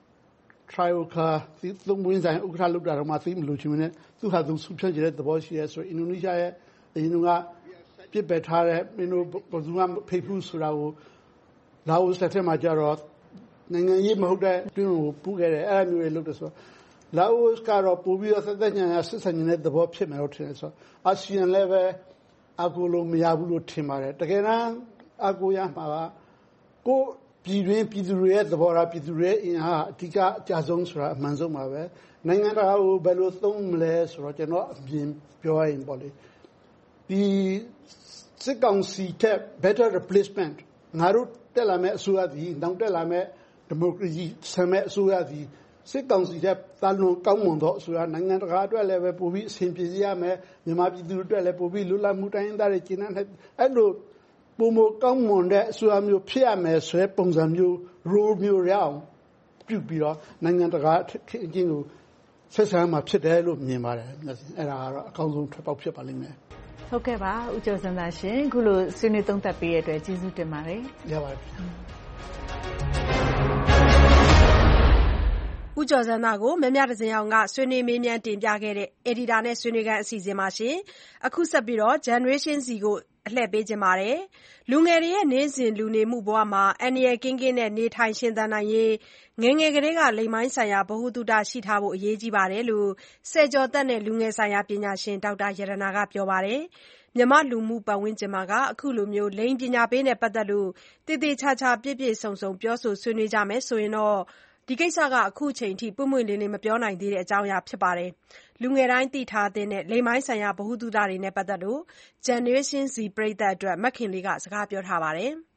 trial ကသုံးဝင်းဆိုင်ဥက္ကဋ္ဌလုပ်တာတော့မှသိမလို့ခြင်းနဲ့သူဟာသူဆူဖြန့်ကျတဲ့သဘောရှိရဲဆိုအင်ဒိုနီးရှားရဲ့အရင်ကပြစ်ပယ်ထားတဲ့မင်းတို့ဘယ်သူမှဖိတ်ဘူးဆိုတာကိုလာအိုစတဲ့မှာကြတော့နိုင်ငံရေးမဟုတ်တဲ့တွင်းကိုပူးခဲ့တယ်အဲ့လိုမျိုးတွေလုပ်တယ်ဆိုတော့လာအိုကတော့ပို့ပြီးတော့သက်ညံစစ်ဆင်နေတဲ့သဘောဖြစ်မယ်လို့ထင်တယ်ဆိုတော့အာဆီယံလည်းပဲအကူလို့မရဘူးလို့ထင်ပါတယ်တကယ်တမ်းအကူရမှာကကိုပြည်တွင်းပြည်သူတွေရဲ့သဘောထားပြည်သူတွေရဲ့အင်အားအဓိကအကြဆုံးဆိုတာအမှန်ဆုံးပါပဲနိုင်ငံတကာကိုဘယ်လိုသုံးမလဲဆိုတော့ကျွန်တော်အပြင်ပြောရရင်ပေါ့လေဒီစစ်ကောင်စီတဲ့ better replacement ငါတို့တက်လာမဲ့အစိုးရသည်နောက်တက်လာမဲ့ဒီမိုကရေစီဆန်မဲ့အစိုးရသည်စစ်ကောင်စီတဲ့တာလွန်ကောင်းမွန်သောအစိုးရနိုင်ငံတကာအတွက်လည်းပဲပို့ပြီးအဆင်ပြေစေရမယ်မြန်မာပြည်သူတွေအတွက်လည်းပို့ပြီးလွတ်လပ်မှုတိုင်းရင်းသားတွေကျင်းတဲ့အဲ့လိုပုံမကောင်းမွန်တဲ့အစိုးရမျိုးဖြစ်ရမယ်ဆိုတဲ့ပုံစံမျိုး role မျိုးရအောင်ပြုပြီးတော့နိုင်ငံတကာအချင်းကိုဆက်ဆံမှာဖြစ်တယ်လို့မြင်ပါတယ်အဲ့ဒါကတော့အကောင်းဆုံးထွက်ပေါက်ဖြစ်ပါလိမ့်မယ်ဟုတ်ကဲ့ပါဦးကျော်စံသာရှင်အခုလိုဆွေးနွေးသုံးသပ်ပေးရတဲ့အတွက်ကျေးဇူးတင်ပါတယ်ရပါတယ်ဦးကျော်စံသာကိုမမြတစင်အောင်ကဆွေးနွေးမေးမြန်းတင်ပြခဲ့တဲ့ editor နဲ့ဆွေးနွေးခန်းအစီအစဉ်မှာရှင်အခုဆက်ပြီးတော့ generation Z ကိုအလှည့်ပေးခြင်းပါတယ်လူငယ်တွေရဲ့နေ့စဉ်လူနေမှုဘဝမှာအန္တရာယ်ကင်းကင်းနဲ့နေထိုင်ရှင်သန်နိုင်ရေးငယ်ငယ်ကလေးကလိင်ပိုင်းဆိုင်ရာဗဟုသုတရှိထားဖို့အရေးကြီးပါတယ်လို့ဆယ်ကျော်သက်နဲ့လူငယ်ဆိုင်ရာပညာရှင်ဒေါက်တာရတနာကပြောပါတယ်မြမလူမှုပတ်ဝန်းကျင်မှာအခုလိုမျိုးလိင်ပညာပေးနဲ့ပတ်သက်လို့တည်တည်ချာချာပြည့်ပြည့်စုံစုံပြောဆိုဆွေးနွေးကြမယ်ဆိုရင်တော့ဒီကိစ္စကအခုချိန်ထိပွင့်ပွင့်လင်းလင်းမပြောနိုင်သေးတဲ့အကြောင်းအရာဖြစ်ပါတယ်။လူငယ်တိုင်းသိထားသင့်တဲ့လိင်ပိုင်းဆိုင်ရာဗဟုသုတတွေနဲ့ပတ်သက်လို့ Generation Z ပရိသတ်အတွက်မခင်လေးကစကားပြောထားပါတယ်။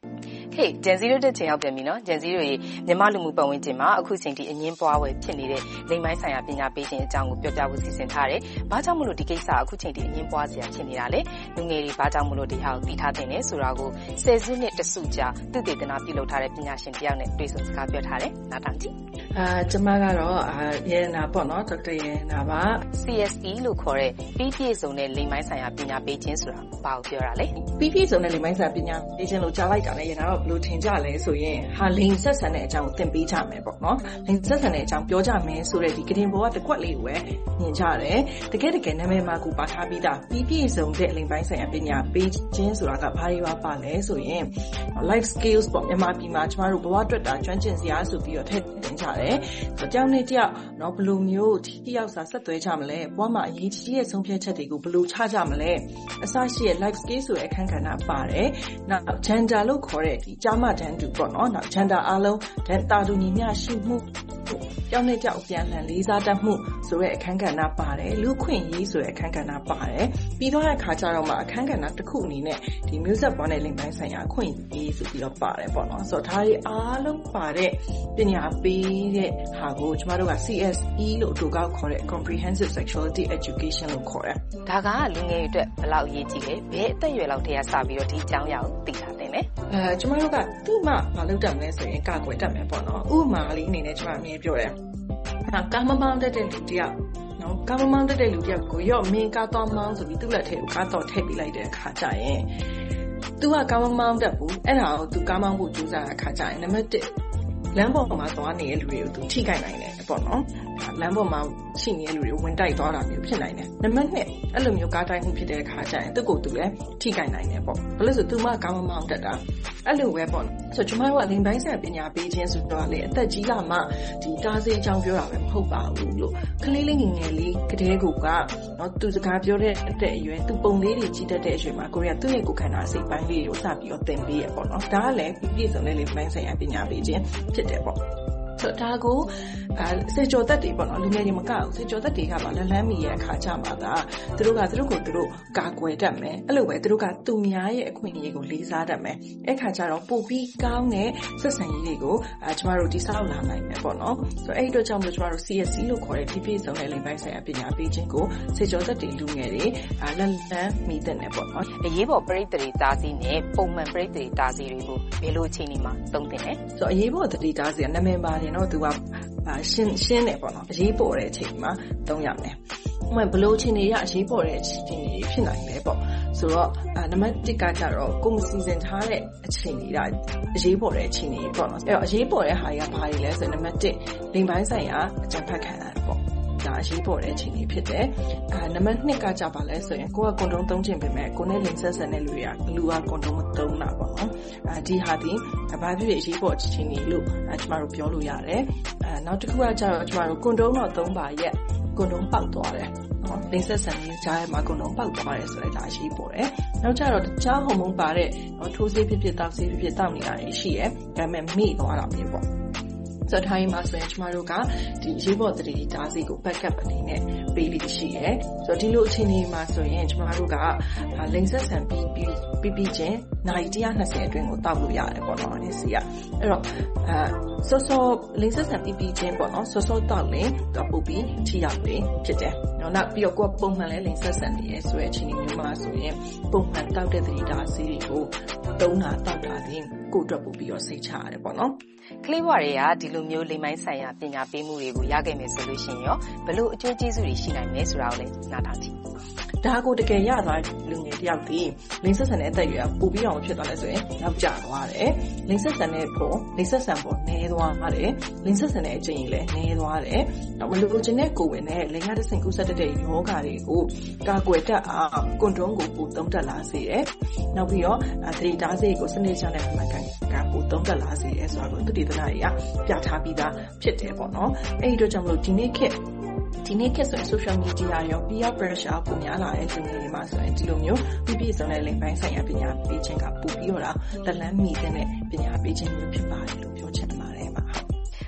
Hey, Gen Z တို့တက်ချင်ရောက်ပြန်ပြီနော် Gen Z တို့ရေမြန်မာလူမှုပတ်ဝန်းကျင်မှာအခုချိန်ထိအငင်းပွားဝယ်ဖြစ်နေတဲ့လိင်ပိုင်းဆိုင်ရာပညာပေးခြင်းအကြောင်းကိုပြောပြဖို့စီစဉ်ထားတယ်။ဘာကြောင့်မလို့ဒီကိစ္စအခုချိန်ထိအငင်းပွားစရာဖြစ်နေတာလဲ။လူငယ်တွေဘာကြောင့်မလို့ဒီဟာကိုသိထားသင့်လဲဆိုတာကို10စုနှစ်တစုကြာသူတည်တနာပြုလုပ်ထားတဲ့ပညာရှင်တယောက်နဲ့တွေ့ဆုံစကားပြောထားတယ်။နားထောင်ကြည့်။ကျမကတော့ရေနာပေါ့နော်ဒေါက်တာရေနာပါ CSE လို့ခေါ်တဲ့ပြီးပြည့်စုံတဲ့လိင်ပိုင်းဆိုင်ရာပညာပေးခြင်းဆိုတာဘာကိုပြောတာလဲ။ပြီးပြည့်စုံတဲ့လိင်ပိုင်းဆိုင်ရာပညာပေးခြင်းလို့ကြားလိုက်တာနဲ့ရေနာတော့ဘယ်လိုထင်ကြလဲဆိုရင်ဟာလိင်ဆက်ဆံတဲ့အကြောင်းကိုသင်ပေးကြမယ်ပေါ့နော်လိင်ဆက်ဆံတဲ့အကြောင်းပြောကြမယ်ဆိုတဲ့ဒီကတင်ပေါ်ကတစ်ကွက်လေးကိုပဲမြင်ကြတယ်တကယ်နာမည်မှာကိုပါထားပြီးသားပြီးပြည့်စုံတဲ့လိင်ပိုင်းဆိုင်ရာပညာပေးခြင်းဆိုတာကဘာတွေပါလဲဆိုရင် life skills ပေါ့မြန်မာပြည်မှာကျမတို့ဘဝအတွက်တာကျွမ်းကျင်စရာဆိုပြီးတော့ထည့်တင်ကြတယ်ဆိုတော့တစ်ယောက်နော်ဘယ်လိုမျိုးထိရောက်စွာဆက်သွယ်ကြမလဲဘဝမှာအရေးကြီးတဲ့ဆုံးဖြတ်ချက်တွေကိုဘယ်လိုချကြမလဲအစရှိတဲ့ life skills ဆိုတဲ့အခန်းကဏ္ဍပါတယ်နောက် gender လို့ခေါ်တဲ့ဒီကျားမတန်းတူပေါ့နော်နောက် gender အားလုံးတာတူညီမျှရှိမှုကြောင်းနဲ့ကြောက်ပြန်လှန်လေးစားတတ်မှုဆိုတဲ့အခန်းကဏ္ဍပါတယ်လူခွင့်ရေးဆိုတဲ့အခန်းကဏ္ဍပါတယ်ပြီးတော့အခါကျတော့မှအခန်းကဏ္ဍတစ်ခုအနေနဲ့ဒီမျိုးဆက်ပွားတဲ့လိင်ပိုင်းဆိုင်ရာခွင့်ရေးဆိုပြီးတော့ပါတယ်ပေါ့နော်ဆိုတော့ဒါတွေအားလုံးပါတဲ့ပညာပေးတဲ့ဟာကိုကျမတို့က CSE လို့အတူကောက်ခေါ်တဲ့ Comprehensive Sexuality Education လို့ခေါ်တယ်ဒါကလူငယ်တွေအတွက်ဘယ်လောက်အရေးကြီးလဲဘယ်အသက်အရွယ်လောက်တည်းကစပြီးတော့ဒီအကြောင်းအရာကိုသိထားတယ်လဲကျမတို့ကသူ့မှမလုပ်တတ်မလဲဆိုရင်ကာကွယ်တတ်မယ်ပေါ့နော်ဥပမာလေးအနေနဲ့ကျမအမြင်ပြောတယ်ကာမမောင်းတဲ့လူတယောက်နော်ကာမမောင်းတဲ့လူတယောက်ကိုရော့မင်းကားသွားမောင်းဆိုပြီးသူ့လက်ထဲကိုကားတော့ထည့်ပေးလိုက်တဲ့အခါကျရင်သူကကာမမောင်းတတ်ဘူးအဲ့ဒါကိုသူကားမောင်းဖို့ကြိုးစားတဲ့အခါကျရင်နံပါတ်1လမ်းပေါ်မှာသွားနေတဲ့လူတွေကိုသူထိခိုက်နိုင်တယ်ပေါ့နော်လမ်းပေါ်မှာရှိနေတဲ့လူတွေဝင်တိုက်သွားတာမျိုးဖြစ်နိုင်တယ်နံပါတ်2အဲ့လိုမျိုးကားတိုက်မှုဖြစ်တဲ့အခါကျရင်သူ့ကိုယ်သူလည်းထိခိုက်နိုင်တယ်ပေါ့ဘာလို့ဆိုသူမှကာမမောင်းတတ်တာအဲ့လိုပဲပေါ့ဆိုကျွန်မတို့ကလိင်ပိုင်းဆိုင်ရာပညာပေးခြင်းဆိုတော့လေအသက်ကြီးလာမှဒီတားစေးအကြောင်းပြောတာပဲမဟုတ်ပါဘူးလို့ကလေးလေးငယ်ငယ်လေးကတည်းကနော်သူစကားပြောတဲ့အရွယ်သူပုံလေးတွေကြီးတတ်တဲ့အရွယ်မှာကိုရီးယားသူ့ရဲ့ကိုယ်ခန္ဓာစိတ်ပိုင်းလေးကိုစပြီးတော့သင်ပေးရပေါ့နော်ဒါကလည်းပြည့်စုံတဲ့လိင်ပိုင်းဆိုင်ရာပညာပေးခြင်းဖြစ်တယ်ပေါ့ဆိုတော့ဒါကိုစေကျော်သက်တွေပေါ့နော်လူငယ်တွေမကဘူးစေကျော်သက်တွေကပါလန်းမီရဲ့အခါကျမှသာသူတို့ကိုသူတို့ကာကွယ်တတ်မယ်အဲ့လိုပဲသူတို့ကသူများရဲ့အခွင့်အရေးကိုလေးစားတတ်မယ်အဲ့ခါကျတော့ပို့ပြီးကောင်းတဲ့ဆက်ဆံရေးတွေကိုကျမတို့တိစောက်လာနိုင်မယ်ပေါ့နော်ဆိုတော့အဲ့ဒီတော့ကြောင့်မို့ကျမတို့ CSE လို့ခေါ်တဲ့ပြည့်စုံတဲ့လိင်ပိုင်းဆိုင်ရာပညာပေးခြင်းကိုစေကျော်သက်တွေလူငယ်တွေလန်းမီတဲ့နယ်ပေါ့နော်အရေးပေါ်ပရိသတ်တွေတားဆီးနဲ့ပုံမှန်ပရိသတ်တွေတားဆီးတွေကိုဘယ်လိုအချိန်မှာသုံးသင့်လဲဆိုတော့အရေးပေါ်တတိတားဆီးကနာမည်ပါတယ်နော်သူကရှင်းတယ်ပေါ့နော်အရေးပေါ်တဲ့အချိန်မှာသုံးရမယ်။ဘယ်လိုအချိန်တွေအရေးပေါ်တဲ့အချိန်တွေဖြစ်နိုင်လဲပေါ့။ဆိုတော့နံပါတ်1ကကြတော့ကိုယ်စီစဉ်ထားတဲ့အချိန်တွေကအရေးပေါ်တဲ့အချိန်တွေပေါ့နော်။အဲ့တော့အရေးပေါ်တဲ့ဟာတွေကဘာတွေလဲဆိုတော့နံပါတ်1လိင်ပိုင်းဆိုင်ရာအကြံဖတ်ခံရပေါ့။ဒါအရေးပေါ်တဲ့အချိန်တွေဖြစ်တယ်။နံပါတ်2ကကြပါလဲဆိုရင်ကိုကကွန်ဒုံသုံးခြင်းပဲမဲ့ကိုနဲ့လိင်ဆက်ဆံတဲ့လူတွေကလူကကွန်ဒုံမသုံးတာပေါ့နော်။ဒီဟာဒီဘာဖြစ်ဖြစ်အရေးပေါ်အချိန်တွေလို့ကျမတို့ပြောလို့ရတယ်။နောက်တစ်ခုကကြတော့ကျမတို့ကွန်ဒုံတော့3ပါရက်ကွန်ဒုံပေါက်သွားတယ်နော်လိင်ဆက်ဆံရေးကြားထဲမှာကွန်ဒုံပေါက်သွားတယ်ဆိုတော့ဒါအရေးပေါ်တယ်နောက်ကြတော့တခြားဟော်မုန်းပါတဲ့ထိုးဆေးဖြစ်ဖြစ်တောက်ဆေးဖြစ်ဖြစ်တောက်နေတာရှိရဲဒါပေမဲ့မိသွားတာမျိုးပေါ့ဆိုတော့ထိုင်းမှာဆိုရင်ကျမတို့ကဒီရေးပေါ်သတိတားဆီးကို backup အနေနဲ့ပေးလိရှိရဲဆိုတော့ဒီလိုအခြေအနေမှာဆိုရင်ကျမတို့ကလိင်ဆက်ဆံပြီးချင်းနိုင်120အတွင်းကိုတောက်လို့ရတယ်ပေါ့နော်ဒီစီကအဲ့တော့စောလိင်ဆက်ဆံပြီးချင်းပေါ့နော်စောတောက်ရင်တော့ပို့ပြီးထိရောက်ပြီဖြစ်တယ်နောက်ပြီးတော့ကိုယ်ပုံမှန်လဲလိင်ဆက်ဆံနေရဲဆိုတဲ့အခြေအနေမျိုးမှာဆိုရင်ပုံမှန်တောက်တဲ့သတိတားဆီးတွေကိုတုံးတာတောက်တာတင်ကိုအတွက်ပို့ပြီးတော့စိတ်ချရတယ်ပေါ့နော်ကလေးဘွားတွေကဒီလိုမျိုးလိင်ပိုင်းဆိုင်ရာပညာပေးမှုတွေကိုရခဲ့မယ်ဆိုလို့ရှိရင်ရောဘလို့အကျိုးကျေးဇူးတွေရှိနိုင်မလဲဆိုတာကိုလည်းနားထောင်ကြည့်ဒါကိုတကယ်ရသွားလူငယ်တယောက်ဒီလိင်ဆက်ဆံတဲ့အသက်အရွယ်ပိုပြီးအောင်ဖြစ်သွားလဲဆိုရင်နောက်ကျသွားတယ်လိင်ဆက်ဆံတဲ့ပုံလိင်ဆက်ဆံပုံနည်းသွားတယ်လိင်ဆက်ဆံတဲ့အချိန်ကြီးလည်းနည်းသွားတယ်နောက်မလိုချင်တဲ့ကိုယ်ဝင်တဲ့လိင်ရတဲ့စိတ်ကူးဆက်တဲ့ယောဂါတွေကိုကာကွယ်တတ်အောင်ကွန်ဒုံကိုပိုသုံးတက်လာစေတယ်နောက်ပြီးတော့သတိတားစေကိုစနစ်ချတဲ့မှန်ကန်ကပိုသုံးတက်လာစေတယ်ဆိုတော့သူတည်တနာတွေကပြထားပြီးသားဖြစ်တယ်ပေါ့နော်အဲ့ဒီတော့ကြောင့်မလို့ဒီနေ့ခေတ်ဆိုရင် social media ရော peer pressure ပုံများလာတဲ့ချိန်တွေမှာဆိုရင်ဒီလိုမျိုးပြည့်စုံတဲ့လိင်ပိုင်းဆိုင်ရာပညာပေးခြင်းကပို့ပြီးတော့လက်လန်းမီတဲ့ပညာပေးခြင်းမျိုးဖြစ်ပါတယ်လို့ပြောချင်ပါတယ်ပါ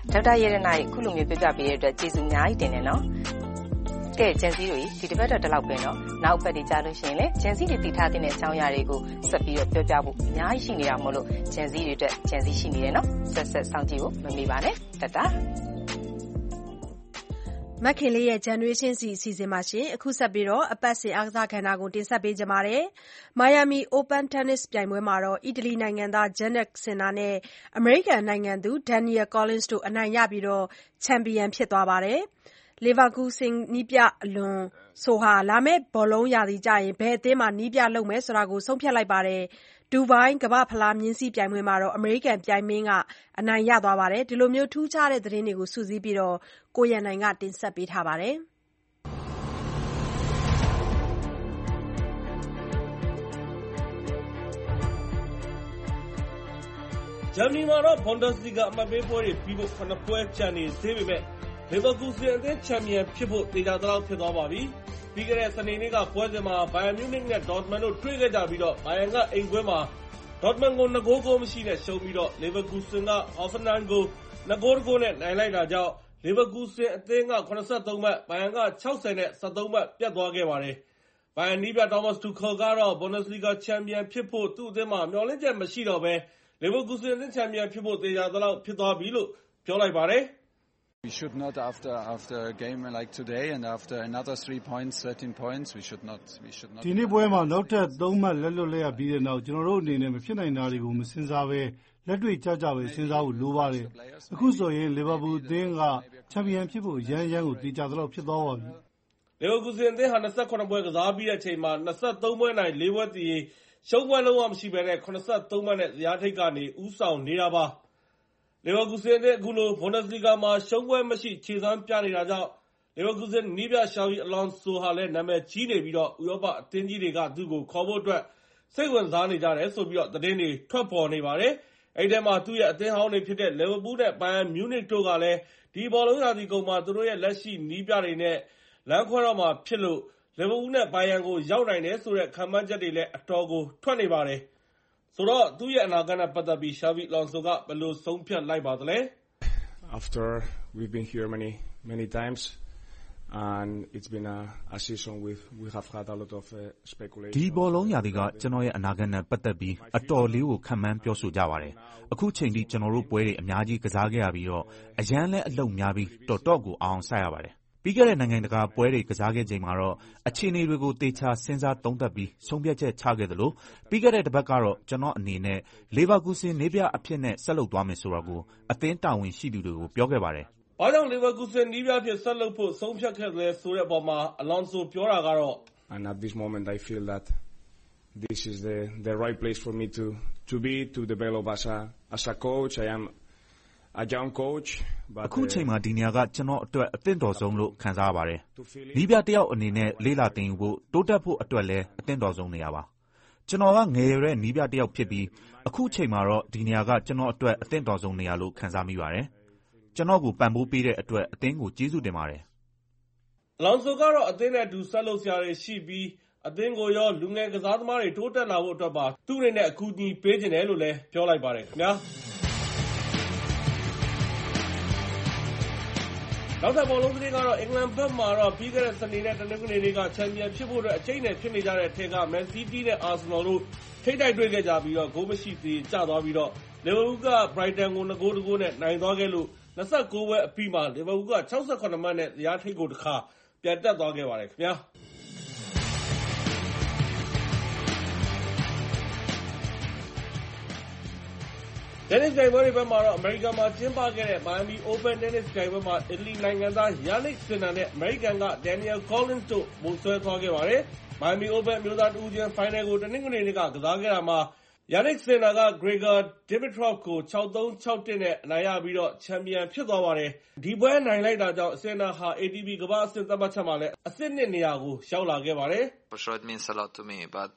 ဒေါက်တာရတနာရဲ့ခုလိုမျိုးပြောပြပေးတဲ့အတွက်ကျေးဇူးအများကြီးတင်တယ်နော်ကဲဂျန်စီတို့ဒီတစ်ပတ်တော့ဒီလောက်ပဲနော်နောက်ပတ်တွေကြားလို့ရှိရင်လည်းဂျန်စီတွေတည်ထားတဲ့အကြောင်းအရာတွေကိုဆက်ပြီးတော့ပြောပြဖို့အများကြီးရှိနေတာမို့လို့ဂျန်စီတွေအတွက်ဂျန်စီရှိနေတယ်နော်ဆက်စောင့်ကြည့်ဖို့မမေ့ပါနဲ့တတာမခင်လေးရဲ့ Generation C အစီအစဉ်မှာအခုဆက်ပြီးတော့အပတ်စဉ်အားကစားကဏ္ဍကိုတင်ဆက်ပေးကြပါမယ်။ Miami Open Tennis ပြိုင်ပွဲမှာတော့အီတလီနိုင်ငံသား Jannik Sinner နဲ့အမေရိကန်နိုင်ငံသူ Daniel Collins တို့အနိုင်ရပြီးချန်ပီယံဖြစ်သွားပါတယ်။ Leverkusen နည်းပြအလွန်ဆိုလာမယ့်ဘောလုံးရာသီကျရင်ဘယ်အသင်းမှာနည်းပြလုပ်မယ်ဆိုတာဆုံးဖြတ်လိုက်ပါတယ်။ ဒူဘိုင်းကမ္ဘာ့ဖလားမြင်းစီးပြိုင်ပွဲမှာတော့အမေရိကန်ပြိုင်မင်းကအနိုင်ရသွားပါတယ်။ ဒီလိုထူးခြားတဲ့သတင်းတွေကိုစုစည်းပြီးကိုရန်နိုင်ကတင်ဆက်ပေးထားပါတယ်။ဂျာမနီမှာတော့ Bundesliga အမှတ်ပေးပွဲတွေပြီးဖို့7 ပွဲကျန်နေသေးပေမဲ့Leverkusen အသင်းချန်ပီယံဖြစ်ဖို့သေချာသလောက်ဖြစ်သွားပါပြီ။ပြီးခဲ့တဲ့စနေနေ့ကပွဲစဉ်မှာ Bayern Munich နဲ့ Dortmund တို့တွေ့ခဲ့ကြပြီးBayern ကအိမ်ကွင်းမှာ Dortmund ကို2ဂိုးမရှိနဲ့ရှုံးပြီးLeverkusen က Hoffenheim ကို2ဂိုး1ဂိုးနဲ့နိုင်လိုက်တာကြောင့်Leverkusen အသင်းက83မှတ် Bayern က60နဲ့73မှတ်ပြတ်သွားခဲ့ပါတယ်။ Bayern နည်းပြ Thomas Tuchel ကတော့ Bundesliga ချန်ပီယံဖြစ်ဖို့သူ့အသင်းမှာမျှော်လင့်ချက်မရှိတော့ဘဲLeverkusen အသင်းချန်ပီယံဖြစ်ဖို့သေချာသလောက်ဖြစ်သွားပြီလို့ပြောလိုက်ပါတယ်။ We should not after a game like today and after another 3 points 13 points we should not ဒီနေ့ပွဲမှာနောက်ထပ်3မှတ်လက်လွတ်လိုက်ရပြီးတဲ့နောက်ကျွန်တော်တို့အနေနဲ့မဖြစ်နိုင်တာတွေကိုမစင်စားဘဲလက်တွေ့ကြပဲစဉ်းစားဖို့လိုပါတယ်။အခုဆိုရင် Liverpool အသင်းကချန်ပီယံဖြစ်ဖို့ရန်ကိုသေချာသလောက်ဖြစ်သွားပါပြီ။ Leverkusen အသင်းဟာ28ပွဲကစားပြီးတဲ့အချိန်မှာ23ပွဲနိုင်4ပွဲသရေရှုံးပွဲလုံးဝမရှိဘဲ83မှတ်နဲ့ဇယားထိပ်ကနေဦးဆောင်နေတာပါ။ Leverkusen အသင်းအခုလို Bundesliga မှာရှုံးပွဲမရှိခြေစွမ်းပြနေတာကြောင့် Leverkusen နည်းပြ Xabi Alonso ဟာလည်းနာမည်ကြီးနေပြီးဥရောပအသင်းကြီးတွေကသူ့ကိုခေါ်ဖို့အတွက်စိတ်ဝင်စားနေကြတယ်ဆိုပြီးသတင်းတွေထွက်ပေါ်နေပါတယ်။အဲဒီထဲမှာသူ့ရဲ့အသင်းဟောင်းတွေဖြစ်တဲ့ Liverpool နဲ့ Bayern Munich တို့ကလည်းဒီဘောလုံးရာသီကုန်မှာသူတို့ရဲ့လက်ရှိနည်းပြတွေနဲ့လမ်းခွဲတော့မှာဖြစ်လို့Liverpool နဲ့ Bayern ကိုရောက်နိုင်တယ်ဆိုတဲ့ခန့်မှန်းချက်တွေလည်းအတော်ကိုထွက်နေပါတယ်။ဆိုတော့သူ့ရဲ့အနာဂတ်နဲ့ပတ်သက်ပြီး Xabi Alonso ကဘယ်လိုဆုံးဖြတ်လိုက်ပါသလဲ။ After we've been here many times and it's been a season we have had a lot of speculation ဒီဘောလုံးရာသီကကျွန်တော်ရဲ့အနာဂတ်နဲ့ပတ်သက်ပြီးအတော်လေးကိုခံမှန်းပြောဆိုကြပါတယ်။အခုချိန်ထိကျွန်တော်တို့ပွဲတွေအများကြီးကစားခဲ့ရပြီးအရန်လဲအလုံများပြီးတော်ကိုအောင်ဆရပါတယ်။ပြီးခဲ့တဲ့နိုင်ငံတကာပွဲတွေကစားခဲ့ချိန်မှာတော့အခြေအနေတွေကိုသေချာစဉ်းစားသုံးသပ်ပြီးဆုံးဖြတ်ချက်ချခဲ့သလိုပြီးခဲ့တဲ့တစ်ပတ်ကတော့ကျွန်တော်အနေနဲ့ Leverkusen နည်းပြအဖြစ်နဲ့ဆက်လုပ်သွားမယ်ဆိုတာကိုအသင်းတာဝန်ရှိသူတွေကိုပြောခဲ့ပါတယ်။ဘာကြောင့် Leverkusen နည်းပြအဖြစ်ဆက်လုပ်ဖို့ဆုံးဖြတ်ခဲ့သလဲဆိုတဲ့အပေါ်မှာ Alonso ပြောတာကတော့ And at this moment I feel that this is the right place for me to be to develop as a coach. I am a young coach but အခုချိန်မှာဒီနေရာကကျွန်တော်အတွက်အသင့်တော်ဆုံးလို့ခံစားရပါတယ်။နီးပြတယောက်အနေနဲ့လေးလာတင်ဖို့တိုးတက်ဖို့အတွက်လည်းအသင့်တော်ဆုံးနေရာပါ။ကျွန်တော်ကငယ်ရွယ်တဲ့နီးပြတယောက်ဖြစ်ပြီးအခုချိန်မှာတော့ဒီနေရာကကျွန်တော်အတွက်အသင့်တော်ဆုံးနေရာလို့ခံစားမိပါတယ်။ကျွန်တော်ကိုပံ့ပိုးပေးတဲ့အတွက်အသင်းကိုကျေးဇူးတင်ပါတယ်။ Alonso ကတော့အသင်းနဲ့အတူဆက်လုပ်စရာတွေရှိပြီးအသင်းကိုရောလူငယ်ကစားသမားတွေတိုးတက်လာဖို့အတွက်ပါသူ့အနေနဲ့အကူအညီပေးချင်တယ်လို့လည်းပြောလိုက်ပါတယ်ခင်ဗျာ။နောက်ထပ်ဘောလုံးသတင်းကတော့အင်္ဂလန်ဘက်မှာတော့ပြီးခဲ့တဲ့စနေနဲ့တနင်္ဂနွေနေ့ကချန်ပီယံဖြစ်ဖို့အတွက်အကျိတ်နဲ့ဖြစ်နေကြတဲ့အထက်က Man City နဲ့ Arsenal တို့ထိပ်တိုက်တွေ့ခဲ့ကြပြီးဂိုးမရှိသေးကျသွားပြီးLiverpool က Brighton ကို2ဂိုး1ဂိုးနဲ့နိုင်သွားခဲ့လို့29ပွဲအပြီးမှာLiverpoolက68မှတ်နဲ့ဇယားထိပ်ကိုတစ်ခါပြန်တက်သွားခဲ့ပါတယ်ခင်ဗျာ။တင်းနစ်ပြိုင်ပွဲတွေဘက်မှာတော့အမေရိကန်မှာကျင်းပခဲ့တဲ့ Miami Open Tennis ပြိုင်ပွဲမှာအီတလီနိုင်ငံသား Jannik Sinner နဲ့အမေရိကန်က Daniel Collins တို့ဗိုလ်စွဲသွားခဲ့ပါတယ်။ Miami Open အမျိုးသားတဦးချင်းဖိုင်နယ်ကိုတနင်္ဂနွေနေ့ကကစားခဲ့တာမှာ Jannik Sinner က Grigor Dimitrov ကို 6-3, 6-1 နဲ့အနိုင်ရပြီးချန်ပီယံဖြစ်သွားပါတယ်။ဒီပွဲနိုင်လိုက်တာကြောင့်Sinner ဟာ ATP ကမ္ဘာ့အဆင့်သတ်မှတ်ချက်မှာလည်းအဆင့် 2 နေရာကိုရောက်လာခဲ့ပါတယ်။ For sure it means a lot to me but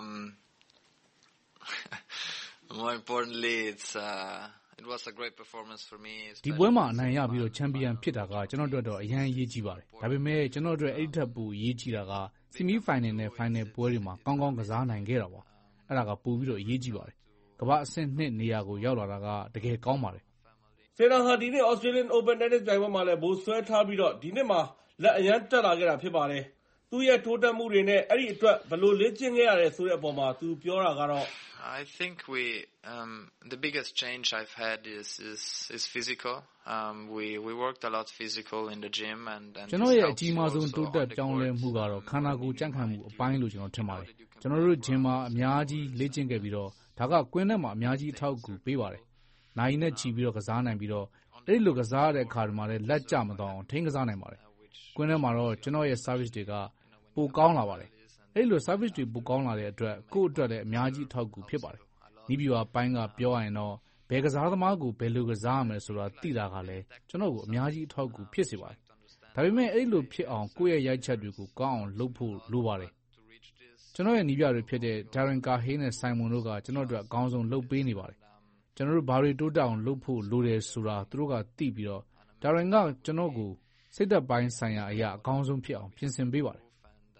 more importantly it was a great performance for me ဒီပွဲမှာအနိုင်ရပြီးချန်ပီယံဖြစ်တာကကျွန်တော်တို့အတွက်အရန်အရေးကြီးပါတယ်ဒါပေမဲ့ကျွန်တော်တို့အဲ့ဒီထက်ပိုအရေးကြီးတာကဆီမီဖိုင်နယ်နဲ့ဖိုင်နယ်ပွဲတွေမှာကောင်းကောင်းကစားနိုင်ခဲ့တာပါအဲ့ဒါကပိုပြီးအရေးကြီးပါတယ်ကမ္ဘာ့အဆင့် 2 နေရာကိုရောက်လာတာကတကယ်ကောင်းပါတယ်ဆ Serena ဟာဒီနှစ် Australian Open တင်းနစ်ပြိုင်ပွဲမှာလည်းဗိုလ်စွဲထားပြီးဒီနှစ်မှာလက်အရမ်းတက်လာခဲ့တာဖြစ်ပါတယ်။သူ့ရဲ့ထိုးတက်မှုတွေနဲ့အဲဒီအတွက်ဘယ်လိုလေ့ကျင့်ခဲ့ရတယ်ဆိုတဲ့အပေါ်မှာသူပြောတာကတော့ I think the biggest change I've had is physical. We worked a lot physical in the gym and ကျွန်တော်ရဲ့အကြီးမားဆုံးတိုးတက်ပြောင်းလဲမှုကတော့ခန္ဓာကိုယ်ကြံ့ခိုင်မှုအပိုင်းလို့ကျွန်တော်ထင်ပါတယ်။ကျွန်တော်တို့ဂျင်မှာအများကြီးလေ့ကျင့်ခဲ့ပြီးဒါကကွင်းထဲမှာအများကြီးအထောက်အကူပေးပါတယ်။နိုင်နဲ့ချီပြီးကစားနိုင်ပြီးအဲဒီလိုကစားရတဲ့အခါမှာလည်းလက်ကျမသွားအောင်ထိန်းကစားနိုင်ပါတယ်။ကွင်းထဲမှာကျွန်တော်ရဲ့ service တွေကပိုကောင်းလာပါတယ်။အဲဒီလို service တွေပိုကောင်းလာတဲ့အတွက်ကိုယ့်အတွက်လည်းအများကြီးအထောက်အကူဖြစ်ပါတယ်။နီးဗျူဟာပိုင်းကပြောရရင်ဘယ်ကစားသမားကိုဘယ်လိုကစားရမယ်ဆိုတာသိတာကလည်းကျွန်တော်ကိုအများကြီးအထောက်အကူဖြစ်စေပါတယ်။ဒါပေမဲ့အဲဒီလိုဖြစ်အောင်ကိုယ့်ရဲ့ရိုက်ချက်တွေကိုကောင်းအောင်လုပ်ဖို့လိုပါတယ်။ကျွန်တော်ရဲ့နီးဗျတွေဖြစ်တဲ့ Darren Cahill နဲ့ Simon တို့ကကျွန်တော်တို့အကောင်းဆုံးလုပ်ပေးနေပါတယ်။ကျွန်တော်တို့ဘာတွေတိုးတက်အောင်လုပ်ဖို့လိုတယ်ဆိုတာသူတို့ကသိပြီးDarren ကကျွန်တော်ကိုစိတ်သက်ပိုင်းဆိုင်ရာအရာအကောင်းဆုံးဖြစ်အောင်ပြင်ဆင်ပေးပါတယ်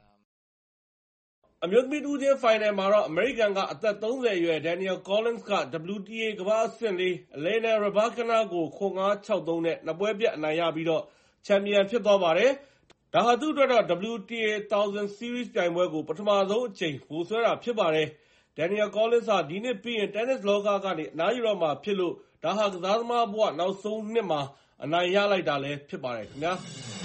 အမျိုးသမီးတူးချင်းဖိုင်နယ်မှာအမေရိကန်ကအသက်30အရွယ် Daniel Collins က WTA ကမ္ဘာ့အဆင့်လေး Elena Rybakina ကို4-5-6-3 နဲ့2ပွဲပြတ်အနိုင်ရပြီးချန်ပီယံဖြစ်သွားပါတယ်။ဒါဟာသူ့အတွက်WTA 1000 Series ပြိုင်ပွဲကိုပထမဆုံးအကြိမ်ဗိုလ်စွဲတာဖြစ်ပါတယ်။ Daniel Collins ဟာဒီနှစ်ပြီးရင်တင်းနစ်လောကကနေအနားယူတော့မှာဖြစ်လို့ဒါဟာကစားသမားဘဝနောက်ဆုံးနှစ်မှာအနိုင်ရလိုက်တာလည်းဖြစ်ပါတယ်ခင်ဗျာ။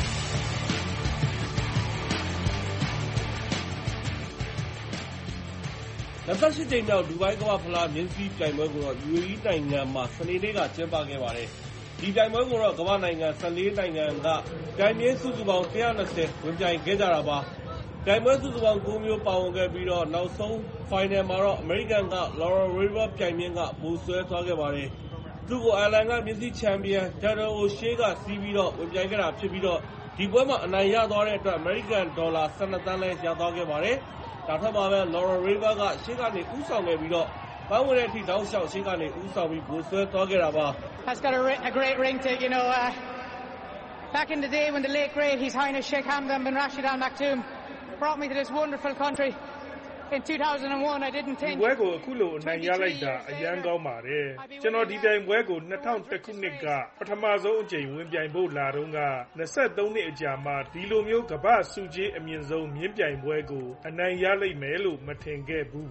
28 ကြိမ်မြောက်ဒူဘိုင်းကမ္ဘာ့ဖလားမြင်းစီးပြိုင်ပွဲကိုUAE နိုင်ငံမှာစနေနေ့ကကျင်းပခဲ့ပါတယ်။ဒီပြိုင်ပွဲကိုကမ္ဘာ့နိုင်ငံ14နိုင်ငံကပြိုင်မြင်းစုစုပေါင်း120ဝင်ပြိုင်ခဲ့ကြတာပါ။ပြိုင်ပွဲစုစုပေါင်း9မျိုးပါဝင်ခဲ့ပြီးနောက်ဆုံးဖိုင်နယ်မှာအမေရိကန်က Laura River ပြိုင်မြင်းကဗိုလ်စွဲသွားခဲ့ပါတယ်။သူ့ကိုအိုင်ယာလန်ကမြင်းစီးချန်ပီယံ Darrell O'Shea ကစီးပြီးဝင်ပြိုင်ခဲ့တာဖြစ်ပြီးဒီပွဲမှာအနိုင်ရသွားတဲ့အတွက်အမေရိကန်ဒေါ်လာ12သန်းလည်းရသွားခဲ့ပါတယ်။ဒါထက်မှာပဲ Laura River ကရှေ့ကနေဦးဆောင်ခဲ့ပြီးပန်းဝင်တဲ့အထိတောက်လျှောက်ရှေ့ကနေဦးဆောင်ပြီးဗိုလ်စွဲသွားခဲ့တာပါ။ Has got a great ring to back in the day when the late great His Highness Sheikh Hamdan bin Rashid Al Maktoum brought me to this wonderful country in 2001 I didn't think ဘွဲကိုအခုလိုအနိုင်ရလိုက်တာအရန်ကောင်းပါတယ်ကျွန်တော်ဒီတိုင်ဘွဲကို2001ခုနှစ်ကပထမဆုံးအကြိမ်ဝင်ပြိုင်ဖို့လာတော့က23နှစ်အကြာမှာဒီလိုမျိုးကမ္ဘာစုကြီးအမြင့်ဆုံးမြင်းပြိုင်ပွဲကိုအနိုင်ရလိမ့်မယ်လို့မထင်ခဲ့ဘူး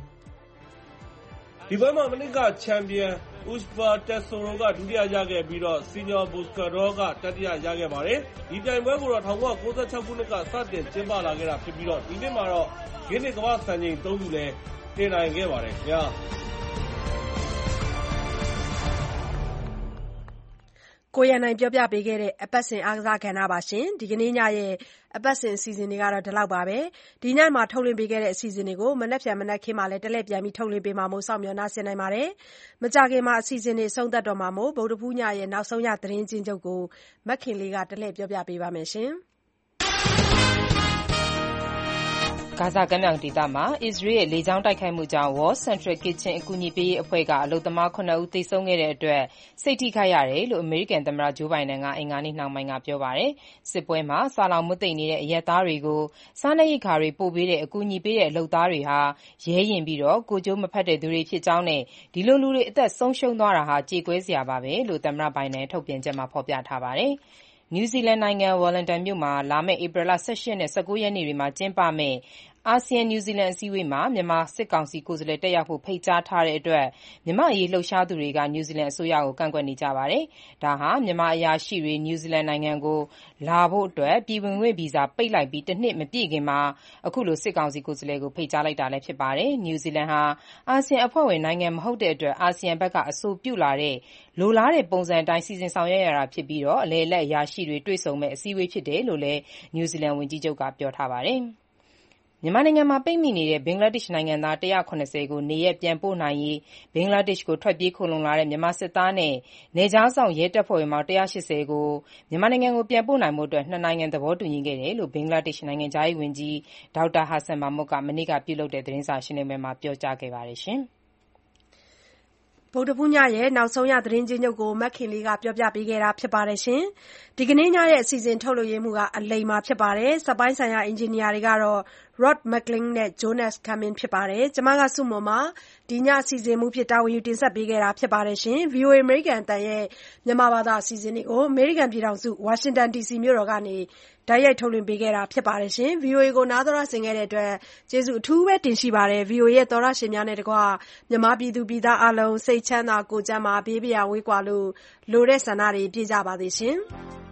ဒီပွဲမှာမနစ်ကချန်ပီယံ Uspa Tesoro ကဒုတိယရခဲ့ပြီးSenor Buscador ကတတိယရခဲ့ပါတယ်။ဒီပြိုင်ပွဲကို1996ခုနှစ်ကစတင်ကျင်းပလာခဲ့တာဖြစ်ပြီးဒီနှစ်မှာဂင်းနစ်ကမ္ဘာ့စံချိန်3ခုလည်းတင်နိုင်ခဲ့ပါတယ်ခင်ဗျာ။ကိုရန်နိုင်ပြောပြပေးခဲ့တဲ့အပတ်စဉ်အားကစားကဏ္ဍပါရှင်။ဒီကနေ့ညရဲ့အပတ်စဉ်အစီအစဉ်တွေကတော့ဒီလောက်ပါပဲ။ဒီညမှာထုတ်လွှင့်ပေးခဲ့တဲ့အစီအစဉ်တွေကိုမနက်ဖြန်မနက်ခင်းမှာလည်းတလှည့်ပြန်ပြီးထုတ်လွှင့်ပေးမှာမို့စောင့်မျှော်နှားဆင်နိုင်ပါတယ်။မကြခင်မှာအစီအစဉ်တွေဆုံးသက်တော့မှာမို့ဗုဒ္ဓဖူးညရဲ့နောက်ဆုံးညသတင်းချင်းချုပ်ကိုမက်ခင်လေးကတလှည့်ပြောပြပေးပါမယ်ရှင်။ဂါဇာကမ်းမြောင်ဒေသမှာအစ္စရေးရဲ့လေကြောင်းတိုက်ခိုက်မှုကြောင့် World Central Kitchen အကူအညီပေးရေးအဖွဲ့ကအလုပ်သမား9ဦးသေဆုံးခဲ့တဲ့အတွက်စိတ်ထိခိုက်ရတယ်လို့အမေရိကန်သမ္မတဂျိုးဘိုင်ဒန်ကအင်္ဂါနေ့နှောင်းပိုင်းကပြောပါတယ်။စစ်ပွဲမှာဆာလောင်မွတ်သိပ်နေတဲ့အရပ်သားတွေကိုစားနပ်ရိက္ခာတွေပို့ပေးတဲ့အကူအညီပေးတဲ့အလုပ်သားတွေဟာရဲရင့်ပြီးကိုယ်ကျိုးမဖက်တဲ့သူတွေဖြစ်ကြောင်းနဲ့ဒီလိုလူတွေအသက်ဆုံးရှုံးသွားတာဟာကြေကွဲစရာပါပဲလို့သမ္မတဘိုင်ဒန်ထုတ်ပြန်ချက်မှာဖော်ပြထားပါတယ်။နယူးဇီလန်နိုင်ငံဝယ်လင်တန်မြို့မှာလာမယ့်ဧပြီလ18နဲ့19ရက်နေ့တွေမှာကျင်းပမယ့်အာဆီယံနယူးဇီလန်အစည်းအဝေးမှာမြန်မာစစ်ကောင်စီကိုယ်စားလှယ်တက်ရောက်ဖို့ဖိတ်ကြားထားတဲ့အတွက်မြန်မာ့အရေးလှုပ်ရှားသူတွေကနယူးဇီလန်အစိုးရကိုကန့်ကွက်နေကြပါတယ်။ဒါဟာမြန်မာအရာရှိတွေနယူးဇီလန်နိုင်ငံကိုလာဖို့အတွက်ပြည်ဝင်ခွင့်ဗီဇာပိတ်လိုက်ပြီးတစ်နှစ်မပြည့်ခင်မှာအခုလိုစစ်ကောင်စီကိုယ်စားလှယ်ကိုဖိတ်ကြားလိုက်တာလည်းဖြစ်ပါတယ်။နယူးဇီလန်ဟာအာဆီယံအဖွဲ့ဝင်နိုင်ငံမဟုတ်တဲ့အတွက်အာဆီယံဘက်ကအဆိုပြုလာတဲ့လိုလားတဲ့ပုံစံအတိုင်းစီစဉ်ဆောင်ရွက်ရတာဖြစ်ပြီးအလေအလတ်အရာရှိတွေတွေ့ဆုံမဲ့အစည်းအဝေးဖြစ်တယ်လို့လည်းနယူးဇီလန်ဝန်ကြီးချုပ်ကပြောထားပါတယ်။မြန်မာနိုင်ငံမှာပိတ်မိနေတဲ့ဘင်္ဂလားဒေ့ရှ်နိုင်ငံသား170ကိုနေရပ်ပြန်ပို့နိုင်ရေးဘင်္ဂလားဒေ့ရှ်ကိုထွက်ပြေးခိုလှုံလာတဲ့မြန်မာစစ်သားနဲ့နယ်ခြားစောင့်ရဲတပ်ဖွဲ့ဝင်ပေါင်း180ကိုမြန်မာနိုင်ငံကိုပြန်ပို့နိုင်ဖို့အတွက်နှစ်နိုင်ငံသဘောတူညီခဲ့တယ်လို့ဘင်္ဂလားဒေ့ရှ်နိုင်ငံခြားရေးဝန်ကြီးဒေါက်တာဟာဆန်မာမွတ်ကမနေ့ကပြုလုပ်တဲ့သတင်းစာရှင်းလင်းပွဲမှာပြောကြားခဲ့ပါတယ်ရှင်။ဗုဒ္ဓဖူးညရဲ့နောက်ဆုံးရသတင်းချင်းချုပ်ကိုမက်ခင်လေးကပြောပြပေးခဲ့တာဖြစ်ပါတယ်ရှင်။ ဒီကနေ့ညရဲ့အစီအစဉ်ထုတ်လွှင့်မှုကအလိမ္မာဖြစ်ပါတယ်။စက်ပိုင်းဆိုင်ရာအင်ဂျင်နီယာတွေကတော့ Rod McLean နဲ့ Jonas Cumming ဖြစ်ပါတယ်။ ကျွန်မစုမွန်ပါ။ ဒီညအစီအစဉ်မှူးဖြစ်တာဝန်ယူတင်ဆက်ပေးခဲ့တာဖြစ်ပါတယ်။ VOA အမေရိကန်အသံရဲ့မြန်မာဘာသာအစီအစဉ်တွေကိုအမေရိကန်ပြည်ထောင်စုဝါရှင်တန် DC မြို့တော်ကနေတိုက်ရိုက်ထုတ်လွှင့်ပေးခဲ့တာဖြစ်ပါတယ်။ VOA ကိုနားတော်တာဆင်ခဲ့တဲ့အတွက်ကျေးဇူးအထူးပဲတင်ရှိပါတယ်။ VOA ရဲ့သောတရှင်များနဲ့တကွမြန်မာပြည်သူပြည်သားအားလုံးစိတ်ချမ်းသာကိုယ်ကျန်းမာဘေးဘာယာဝေးကွာလို့လိုတဲ့ဆန္ဒတွေပြည့်ကြပါစေရှင်။